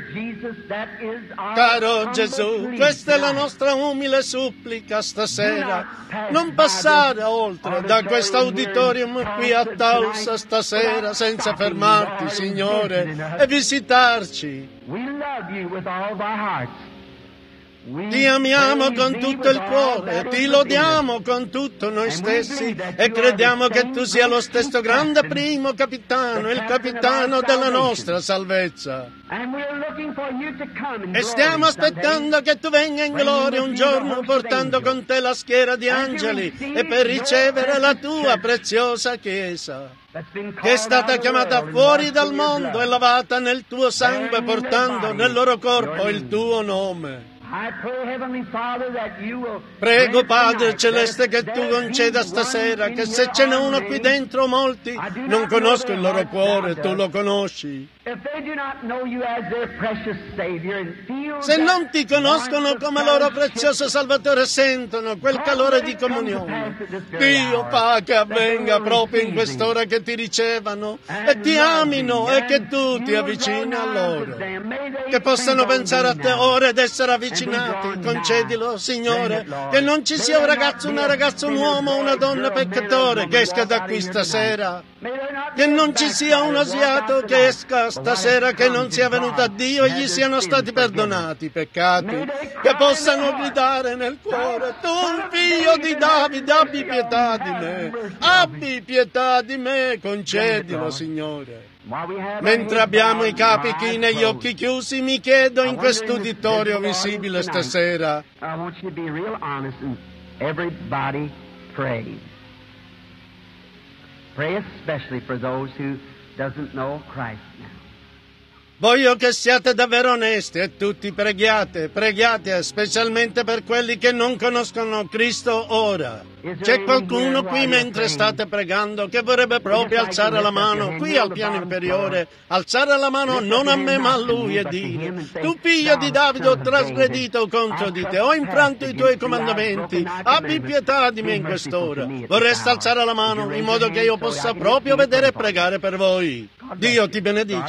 Caro Gesù, questa è la nostra umile supplica stasera. Non passare oltre da questo auditorium qui a Tulsa stasera senza fermarti, Signore, e visitarci. Ti amiamo con tutto il cuore, ti lodiamo con tutto noi stessi e crediamo che tu sia lo stesso grande primo capitano, il capitano della nostra salvezza. E stiamo aspettando che tu venga in gloria un giorno portando con te la schiera di angeli e per ricevere la tua preziosa Chiesa, che è stata chiamata fuori dal mondo e lavata nel tuo sangue portando nel loro corpo il tuo nome. Prego, Padre Celeste, che tu conceda stasera che se ce n'è uno qui dentro, molti non conosco il loro cuore, tu lo conosci. Se non ti conoscono come loro prezioso Salvatore, sentono quel calore di comunione. Dio fa che avvenga proprio in quest'ora che ti ricevano e ti amino e che tu ti avvicini a loro. Che possano pensare a te ora ed essere avvicinati. Concedilo, Signore, che non ci sia un ragazzo, una ragazza, un uomo, una donna peccatore che esca da qui stasera. Che non ci sia uno sviato che esca stasera che non sia venuto a Dio e gli siano stati perdonati i peccati. Che possano gridare nel cuore: tu, figlio di Davide, abbi pietà di me. Abbi pietà di me, concedilo, Signore. Mentre abbiamo i capi chini e gli occhi chiusi, mi chiedo in quest'uditorio visibile stasera. Pray especially for those who doesn't know Christ now. Voglio che siate davvero onesti e tutti preghiate, specialmente per quelli che non conoscono Cristo ora. C'è qualcuno qui mentre state pregando che vorrebbe proprio alzare la mano qui al piano inferiore, alzare la mano non a me ma a Lui e dire: tu figlio di Davide, ho trasgredito contro di te, ho infranto i tuoi comandamenti, abbi pietà di me in quest'ora. Vorreste alzare la mano in modo che io possa proprio vedere e pregare per voi. Dio ti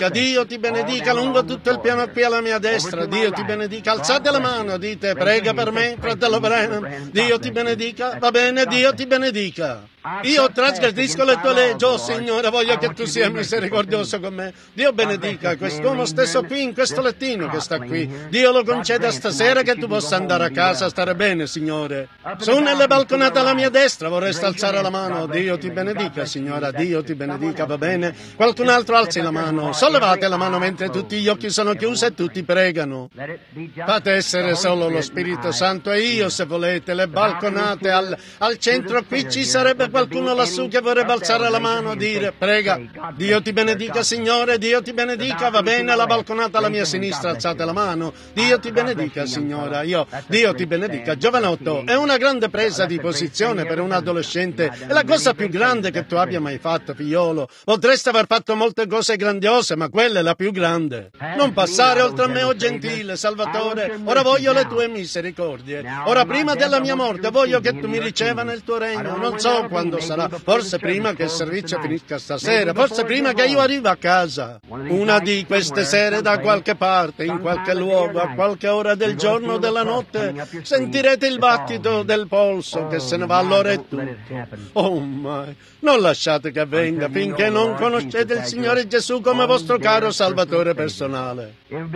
benedica lungo tutto il piano qui alla mia destra. Dio ti benedica. Alzate la mano, dite: prega per me, fratello Branham. Dio ti benedica. Va bene, Dio ti benedica. Io trasgredisco le tue leggi, oh Signore, voglio che tu sia misericordioso con me. Dio benedica quest'uomo stesso qui in questo lettino che sta qui. Dio lo conceda stasera che tu possa andare a casa a stare bene, Signore. Su nelle balconate alla mia destra vorreste alzare la mano. Dio ti benedica, Signora, Dio ti benedica, va bene? Qualcun altro alzi la mano. Sollevate la mano mentre tutti gli occhi sono chiusi e tutti pregano. Fate essere solo lo Spirito Santo e io, se volete, le balconate al centro qui ci sarebbe qualcuno lassù che vorrebbe alzare la mano e dire: prega. Dio ti benedica, Signore, Dio ti benedica, va bene? La balconata alla mia sinistra, alzate la mano. Dio ti benedica, Signora. Dio ti benedica. Giovanotto, è una grande presa di posizione per un adolescente. È la cosa più grande che tu abbia mai fatto, figliolo. Potresti aver fatto molte cose grandiose, ma quella è la più grande. Non passare oltre a me, oh gentile Salvatore. Ora voglio le tue misericordie. Ora, prima della mia morte, voglio che tu mi riceva nel tuo regno. Non so quando sarà, forse prima che il servizio finisca stasera, forse prima che io arrivi a casa. Una di queste sere, da qualche parte, in qualche luogo, a qualche ora del giorno o della notte, sentirete il battito del polso che se ne va, allora è tutto. Oh my, non lasciate che avvenga finché non conoscete il Signore Gesù come vostro caro Salvatore personale.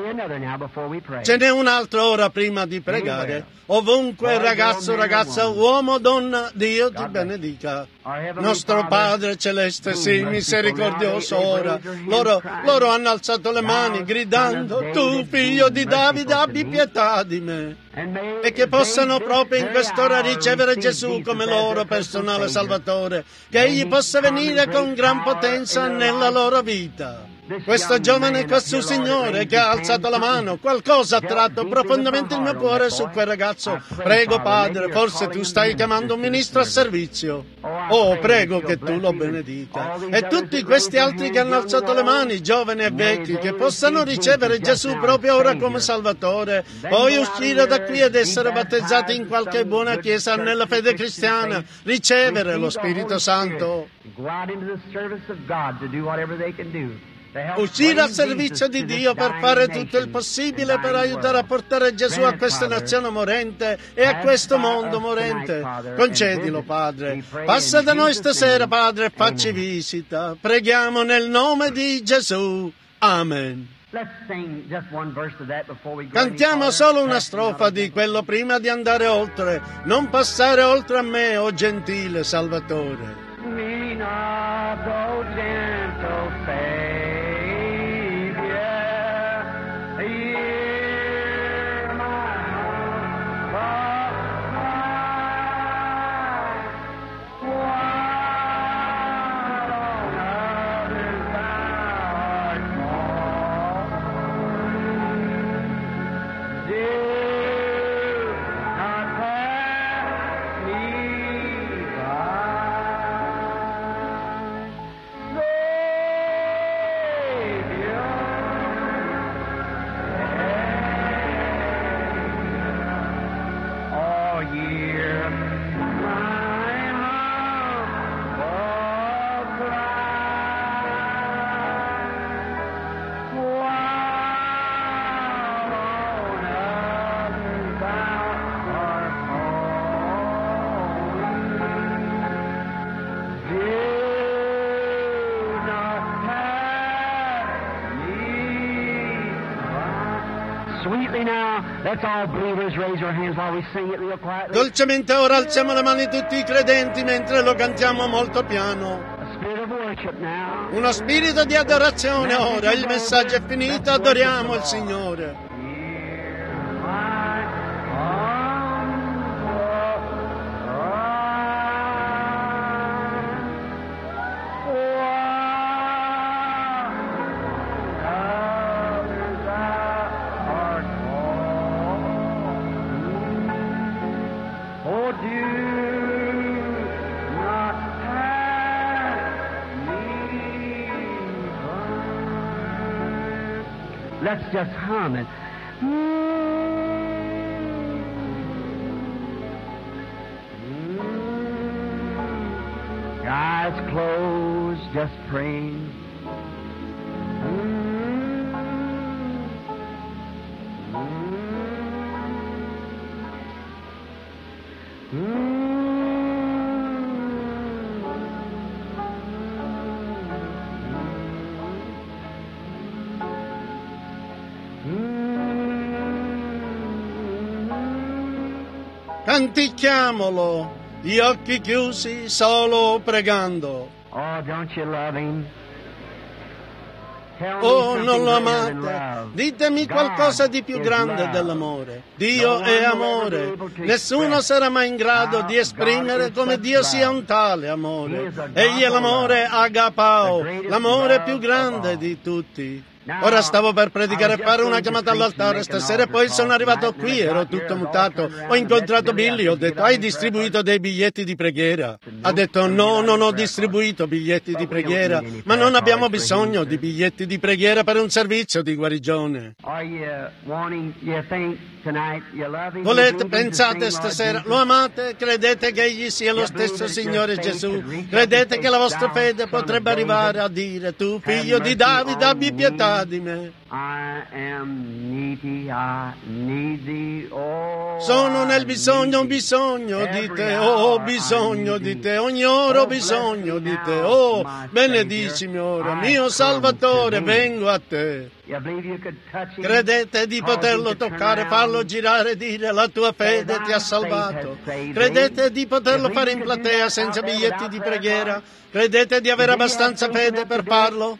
Ce n'è un altro ora prima di pregare. Ovunque, ragazzo, ragazza, uomo, donna, Dio ti benedica. Nostro Padre Celeste, sii misericordioso ora. Loro hanno alzato le mani gridando: tu, figlio di Davide, abbi pietà di me. E che possano proprio in quest'ora ricevere Gesù come loro personale Salvatore, che Egli possa venire con gran potenza nella loro vita. Questo giovane quassù, Signore, che ha alzato la mano, qualcosa ha tratto profondamente il mio cuore su quel ragazzo. Prego, Padre, forse tu stai chiamando un ministro a servizio. Oh, prego che tu lo benedica. E tutti questi altri che hanno alzato le mani, giovani e vecchi, che possano ricevere Gesù proprio ora come Salvatore, poi uscire da qui ed essere battezzati in qualche buona chiesa nella fede cristiana, ricevere lo Spirito Santo. Uscire al servizio di Dio per fare tutto il possibile per aiutare a portare Gesù a questa nazione morente e a questo mondo morente. Concedilo, Padre. Passa da noi stasera, Padre, e facci visita. Preghiamo nel nome di Gesù. Amen. Cantiamo solo una strofa di quello prima di andare oltre. Non passare oltre a me, o gentile Salvatore. Me not, O gentle Savior, hear my humble cry. While on others thou art calling, do not pass me by. Sweetly now, let's all believers raise your hands while we sing it real quietly. Dolcemente ora alziamo le mani tutti i credenti mentre lo cantiamo molto piano. A spirit of worship now. Uno spirito di adorazione ora, il messaggio è finito, adoriamo il Signore. Let's just hum it. Eyes closed, just praying. Canticchiamolo, gli occhi chiusi, solo pregando. Oh, don't you love him? Oh, non lo amate? Ditemi qualcosa di più grande dell'amore. Dio è amore. Nessuno sarà mai in grado di esprimere come Dio sia un tale amore. Egli è l'amore agapao, l'amore più grande di tutti. Ora stavo per predicare e fare una chiamata all'altare stasera e poi sono arrivato qui, ero tutto mutato. Ho incontrato Billy, ho detto: hai distribuito dei biglietti di preghiera? Ha detto: no, non ho distribuito biglietti di preghiera, ma non abbiamo bisogno di biglietti di preghiera per un servizio di guarigione. Volete, pensate stasera, lo amate? Credete che Egli sia lo stesso Signore Gesù? Credete che la vostra fede potrebbe arrivare a dire: tu figlio di Davide, abbi pietà di me. Sono nel bisogno, ho bisogno di te, ho bisogno di te, ogni ora ho bisogno di te. Oh, benedicimi ora, mio Salvatore, vengo a te. Credete di poterlo toccare, farlo girare e dire: la tua fede ti ha salvato? Credete di poterlo fare in platea senza biglietti di preghiera? Credete di avere abbastanza fede per farlo?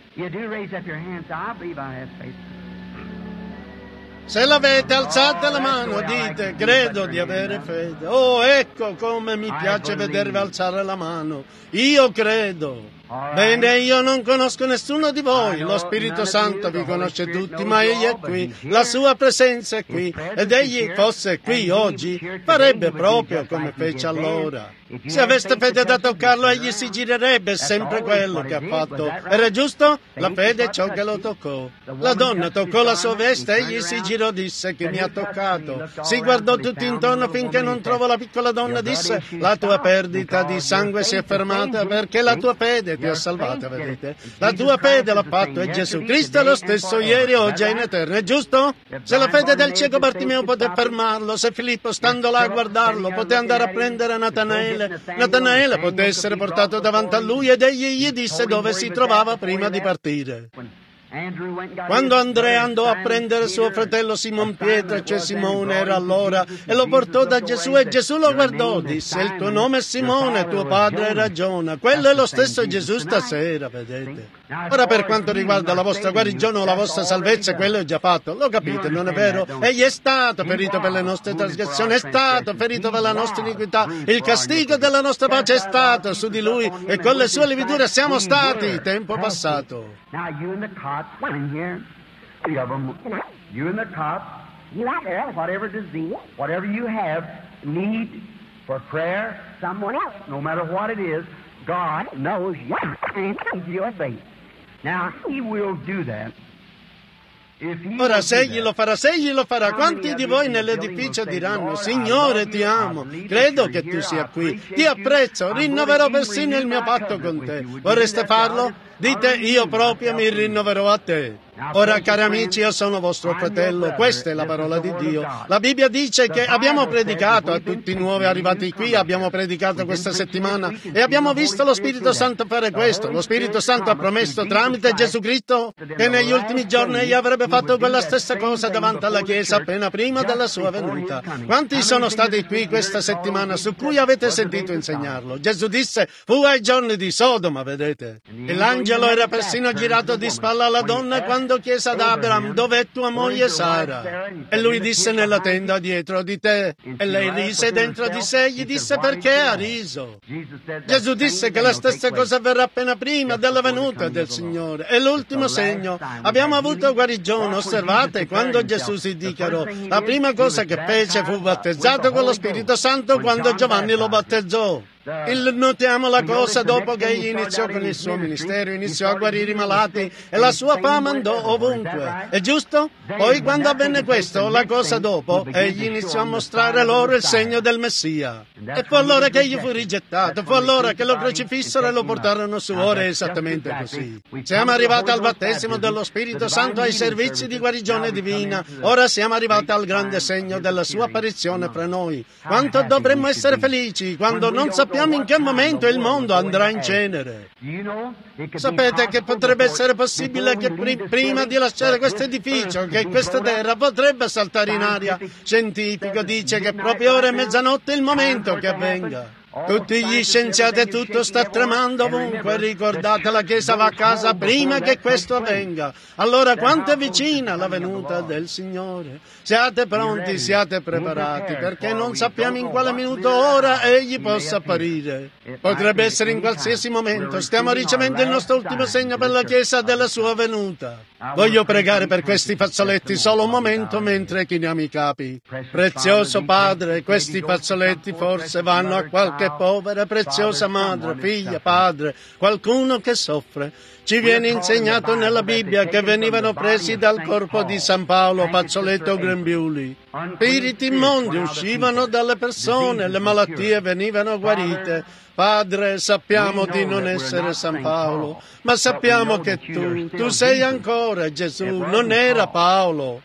Se l'avete, alzate la mano, dite: credo di avere fede. Oh, ecco come mi piace vedervi alzare la mano. Io credo. Bene, io non conosco nessuno di voi, lo Spirito Santo vi conosce tutti, ma Egli è qui, la Sua presenza è qui, ed Egli fosse qui oggi, farebbe proprio come fece allora. Se aveste fede da toccarlo, Egli si girerebbe, sempre quello che ha fatto. Era giusto? La fede è ciò che lo toccò. La donna toccò la sua veste, Egli si girò, disse: che mi ha toccato. Si guardò tutti intorno finché non trovò la piccola donna, disse: la tua perdita di sangue si è fermata perché la tua fede ti ha salvata, vedete? La tua fede l'ha fatto, e Gesù Cristo è lo stesso ieri, oggi e in eterno, è giusto? Se la fede del cieco Bartimeo poté fermarlo, se Filippo, stando là a guardarlo, poté andare a prendere Natanaele poté essere portato davanti a lui ed egli gli disse dove si trovava prima di partire. Quando Andrea andò a prendere suo fratello Simon Pietro, cioè Simone era allora, e lo portò da Gesù e Gesù lo guardò, disse: il tuo nome è Simone, tuo padre ragiona. Quello è lo stesso Gesù stasera, vedete. Ora per quanto riguarda la vostra guarigione o la vostra salvezza, quello è già fatto, lo capite, non è vero? Egli è stato ferito per le nostre trasgressioni, è stato ferito per la nostra iniquità, il castigo della nostra pace è stato su di lui e con le sue lividure siamo stati, tempo passato. Now you in the cot, in here, three of them. You in the cot, you out there, whatever disease, whatever you have, need for prayer, someone else, no matter what it is, God knows you and gives you a faith. Now He will do that. Ora se egli lo farà, quanti di voi nell'edificio diranno: Signore, ti amo, credo che tu sia qui, ti apprezzo, rinnoverò persino il mio patto con te. Vorreste farlo? Dite: io proprio mi rinnoverò a te. Ora, cari amici, io sono vostro fratello, questa è la parola di Dio. La Bibbia dice che abbiamo predicato a tutti i nuovi arrivati qui, abbiamo predicato questa settimana e abbiamo visto lo Spirito Santo fare questo. Lo Spirito Santo ha promesso tramite Gesù Cristo che negli ultimi giorni egli avrebbe fatto quella stessa cosa davanti alla Chiesa appena prima della sua venuta. Quanti sono stati qui questa settimana su cui avete sentito insegnarlo? Gesù disse: fu ai giorni di Sodoma, vedete? E l'angelo era persino girato di spalla alla donna quando chiese ad Abraham: dov'è tua moglie Sara? E lui disse: nella tenda dietro di te. E lei rise dentro di sé, gli disse: perché ha riso? Gesù disse che la stessa cosa avverrà appena prima della venuta del Signore. E l'ultimo segno, abbiamo avuto guarigione. Osservate, quando Gesù si dichiarò, la prima cosa che fece fu battezzato con lo Spirito Santo quando Giovanni lo battezzò. Notiamo la cosa dopo che egli iniziò con il suo ministero, iniziò a guarire i malati e la sua fama andò ovunque. È giusto? Poi quando avvenne questo, la cosa dopo, egli iniziò a mostrare loro il segno del Messia. E fu allora che egli fu rigettato, fu allora che lo crocifissero e lo portarono su. Ora è esattamente così. Siamo arrivati al battesimo dello Spirito Santo, ai servizi di guarigione divina. Ora siamo arrivati al grande segno della sua apparizione fra noi. Quanto dovremmo essere felici quando non sappiamo in che momento il mondo andrà in cenere. Sapete che potrebbe essere possibile che prima di lasciare questo edificio, che questa terra potrebbe saltare in aria. Scientifico dice che proprio ora è mezzanotte il momento che avvenga. Tutti gli scienziati e tutto sta tremando ovunque. Ricordate, la Chiesa va a casa prima che questo avvenga. Allora quanto è vicina la venuta del Signore? Siate pronti, siate preparati, perché non sappiamo in quale minuto o ora egli possa apparire. Potrebbe essere in qualsiasi momento. Stiamo ricevendo il nostro ultimo segno per la Chiesa della sua venuta. Voglio pregare per questi fazzoletti solo un momento mentre chiniamo i capi. Prezioso Padre, questi fazzoletti forse vanno a qualche povera, preziosa madre, figlia, padre, qualcuno che soffre. Ci viene insegnato nella Bibbia che venivano presi dal corpo di San Paolo, fazzoletto o grembiuli. Spiriti immondi uscivano dalle persone, le malattie venivano guarite. Padre, sappiamo di non essere San Paolo, ma sappiamo che tu sei ancora Gesù, non era Paolo.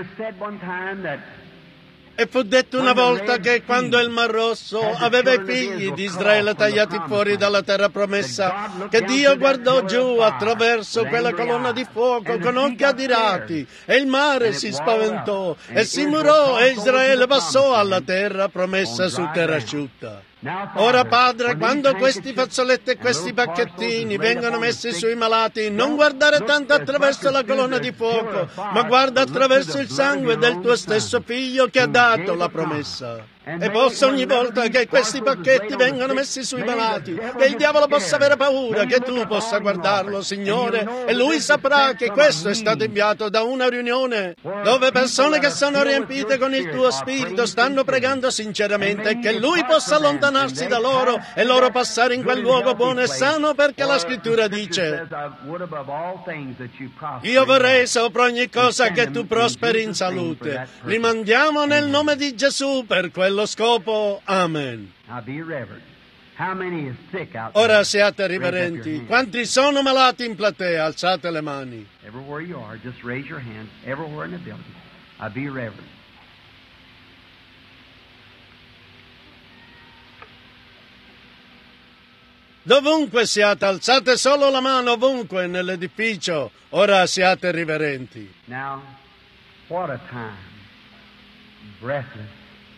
E fu detto una volta che quando il Mar Rosso aveva i figli di Israele tagliati fuori dalla terra promessa, che Dio guardò giù attraverso quella colonna di fuoco con occhi adirati, e il mare si spaventò e si murò e Israele passò alla terra promessa su terra asciutta. Ora, Padre, quando questi fazzoletti e questi pacchettini vengono messi sui malati, non guardare tanto attraverso la colonna di fuoco, ma guarda attraverso il sangue del tuo stesso Figlio che ha dato la promessa. E possa ogni volta che questi pacchetti vengono messi sui malati, che il diavolo possa avere paura, che tu possa guardarlo, Signore, e lui saprà che questo è stato inviato da una riunione dove persone che sono riempite con il tuo Spirito stanno pregando sinceramente, e che lui possa allontanarsi da loro e loro passare in quel luogo buono e sano, perché la Scrittura dice: io vorrei sopra ogni cosa che tu prosperi in salute. Rimandiamo nel nome di Gesù per quello scopo. Amen. Ora siate riverenti. Quanti sono malati in platea? Alzate le mani. Everywhere you are, just raise your hands. Everywhere in the building. Be reverent. Dovunque siate, alzate solo la mano ovunque nell'edificio. Ora siate riverenti. Now, what a time. Breathless.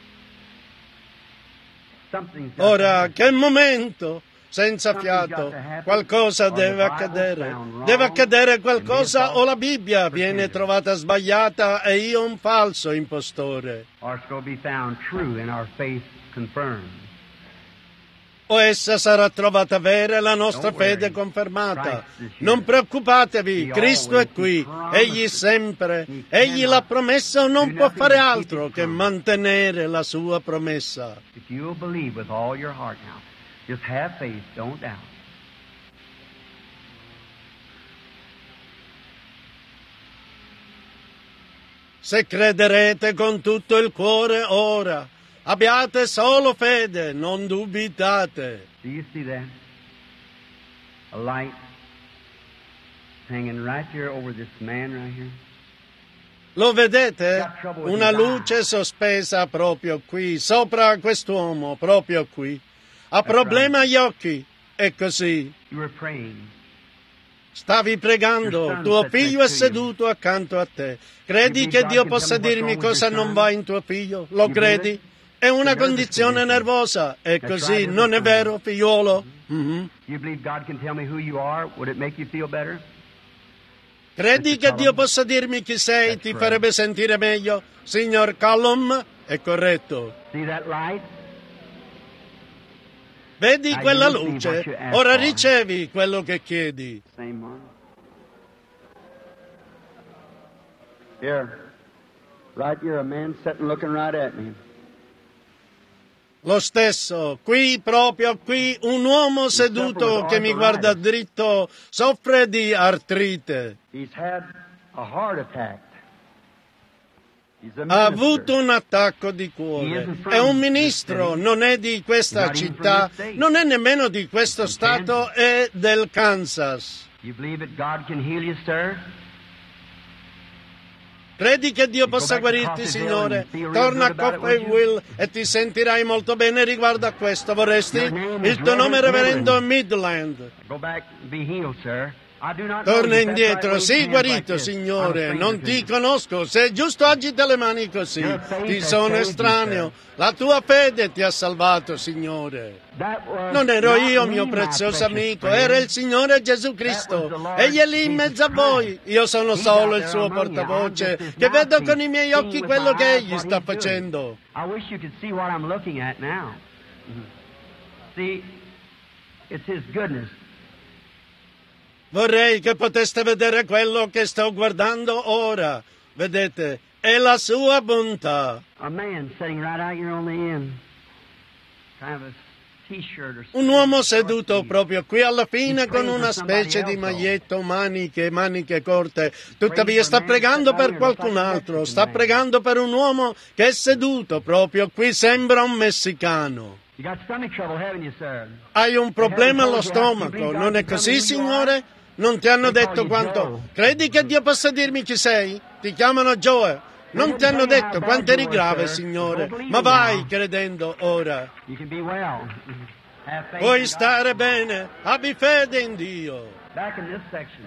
Something's got to Ora, happen. che momento! Senza fiato, qualcosa deve accadere. Deve accadere qualcosa o la Bibbia viene trovata sbagliata e io un falso impostore. Or it's going to be found true in our faith confirmed. O essa sarà trovata vera e la nostra fede confermata. Non preoccupatevi, Cristo è qui, Egli sempre, Egli l'ha promesso, non può fare altro che mantenere la sua promessa. If you will believe with all your heart now, just have faith, don't doubt. Se crederete con tutto il cuore ora, abbiate solo fede, non dubitate. Do you see that? A light hanging right here over this man right here. Lo vedete? Una luce sospesa proprio qui, sopra quest'uomo, proprio qui. Ha problema agli occhi. È così. You were praying. Stavi pregando, tuo figlio è seduto accanto a te. Credi che Dio possa dirmi cosa non va in tuo figlio? Lo credi? È una condizione nervosa. È così, non è vero, figliuolo? Mhm. You believe God can tell me who you are? Would it make you feel better? Credi che Dio possa dirmi chi sei? Ti farebbe sentire meglio? Signor Callum? È corretto. See that light? Vedi quella luce? Ora ricevi quello che chiedi. Same one. Here. Right here, a man sitting looking right at me. Lo stesso, qui, proprio qui, un uomo seduto che mi guarda dritto soffre di artrite. He's had a heart attack. He's a Ha minister. avuto un attacco di cuore. È un ministro, non è di questa città, non è nemmeno di questo stato, è del Kansas. You believe that God can heal you, sir? Credi che Dio possa guarirti, Signore? Torna a Coffeyville e ti sentirai molto bene riguardo a questo. Vorresti? Il tuo nome è Reverendo Midland. Go back and be healed, sir. I do not know Torna you. That's indietro, right, sii wave your hands guarito, like this. Signore. I'm a Non stranger ti to you. conosco. Se è giusto, agita le mani così. Ti sono estraneo. La tua fede ti ha salvato, Signore. That was Non ero not io, me, mio my prezioso precious amico, friend. era il Signore Gesù Cristo. Egli è lì in mezzo a voi. Io sono solo il suo portavoce, che vedo con i miei occhi quello che egli sta facendo. I wish you could see what I'm looking at now. See, it's His goodness. Vorrei che poteste vedere quello che sto guardando ora. Vedete, è la sua bontà. A man sitting right out here on the end. Kind of a t-shirt or Un uomo seduto proprio qui alla fine con una specie di maglietto, maniche corte. Tuttavia sta pregando per qualcun altro, sta pregando per un uomo che è seduto proprio qui, sembra un messicano. You got stomach trouble, haven't you, sir? Hai un problema allo stomaco, non è così, Signore? Non ti hanno detto quanto... Credi che Dio possa dirmi chi sei? Ti chiamano Joe. Non ti hanno detto quanto eri grave, Signore. Ma vai credendo ora. You can be well. Have faith Puoi in God. stare bene. Abbi fede in Dio. Back in this section.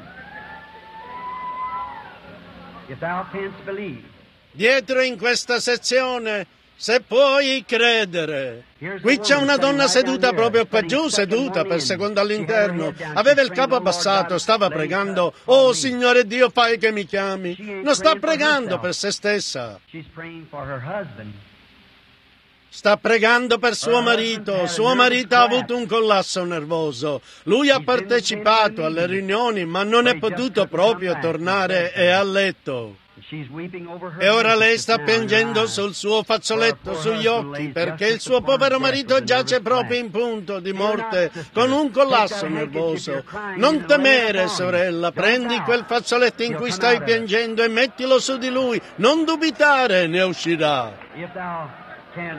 If thou canst believe. Dietro in questa sezione, se puoi credere. Qui c'è una donna seduta proprio qua giù, seduta per secondo all'interno. Aveva il capo abbassato, stava pregando. Oh, Signore Dio, fai che mi chiami. Non sta pregando per se stessa. She's praying for her husband. Sta pregando per suo marito. Suo marito ha avuto un collasso nervoso. Lui ha partecipato alle riunioni, ma non è potuto proprio tornare e a letto. She's weeping over her E ora lei husband sta just now in her piangendo eyes. sul suo fazzoletto sugli occhi perché il suo povero marito giace proprio in punto di morte con un collasso nervoso. Non temere, sorella, prendi quel fazzoletto in cui stai piangendo e mettilo su di lui. Non dubitare, ne uscirà. If thou canst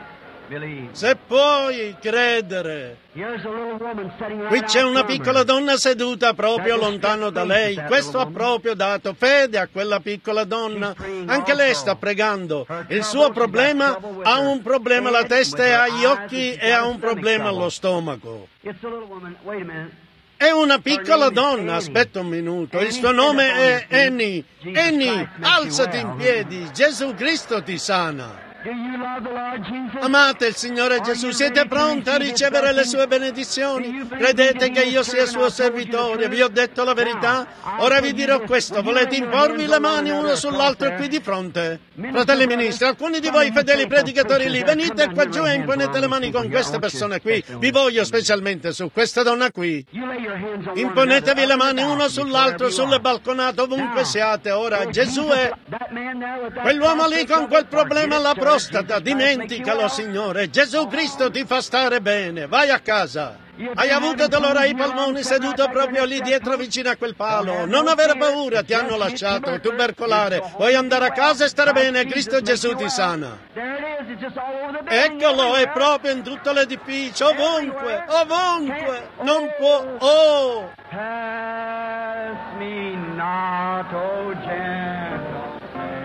believe. Se puoi credere. Here's a little woman sitting right Qui c'è out una from her. piccola donna seduta proprio lontano da lei. Questo ha proprio dato fede a quella piccola donna. Anche lei sta pregando. Il suo problema, ha un problema alla testa e agli occhi e ha un problema allo stomaco. It's a little woman. Wait a minute. È una piccola donna, aspetta un minuto, il suo nome è Annie. Annie, alzati in piedi, Gesù Cristo ti sana. Do you love the Lord Jesus? Amate il Signore Gesù, siete pronti a ricevere le sue benedizioni? Credete che io sia suo servitore? Vi ho detto la verità? Ora vi dirò questo, volete imporvi le mani uno sull'altro qui di fronte? Fratelli ministri, alcuni di voi fedeli predicatori lì, venite qua giù e imponete le mani con queste persone qui. Vi voglio specialmente su questa donna qui. You lay your hands on Imponetevi le mani uno sull'altro, sulle balconate, ovunque siate. Ora, Gesù è quell'uomo lì con quel problema alla prostata, dimenticalo, Signore. Gesù Cristo ti fa stare bene. Vai a casa. Hai avuto dolore ai polmoni seduto proprio lì dietro vicino a quel palo. Non avere paura, ti hanno lasciato, tubercolare. Vuoi andare a casa e stare bene, Cristo Gesù ti sana. Eccolo, è proprio in tutto l'edificio, ovunque, ovunque. Non può... Oh! Pass me not, O gentle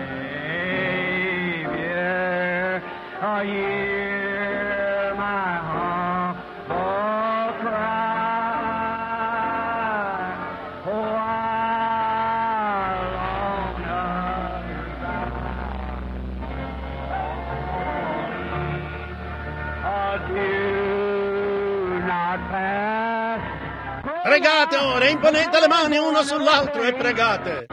Savior, hear my humble cry. Oh, I long do not pass. Pregate ora, imponete le mani uno sull'altro e pregate.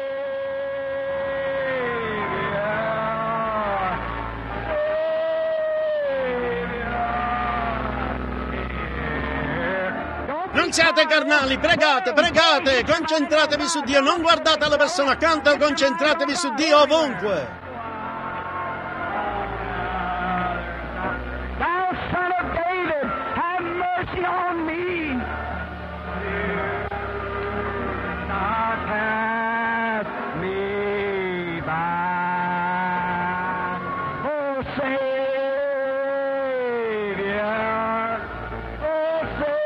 Non siate carnali, pregate, pregate, concentratevi su Dio, non guardate alla persona accanto, concentratevi su Dio ovunque. Thou son of David, have mercy on me. Not pass me by. Oh, Savior, oh,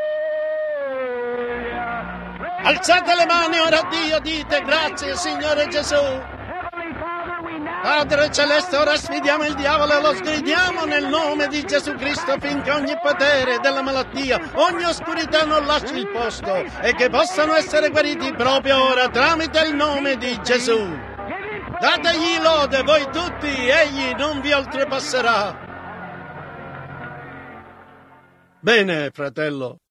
Savior. Alzate le mani ora a Dio, dite grazie Signore Gesù. Heavenly Father, we now Padre Celeste, ora sfidiamo il diavolo e lo sgridiamo nel nome di Gesù Cristo finché ogni potere della malattia, ogni oscurità non lasci il posto e che possano essere guariti proprio ora tramite il nome di Gesù. Dategli lode voi tutti, egli non vi oltrepasserà. Bene, fratello,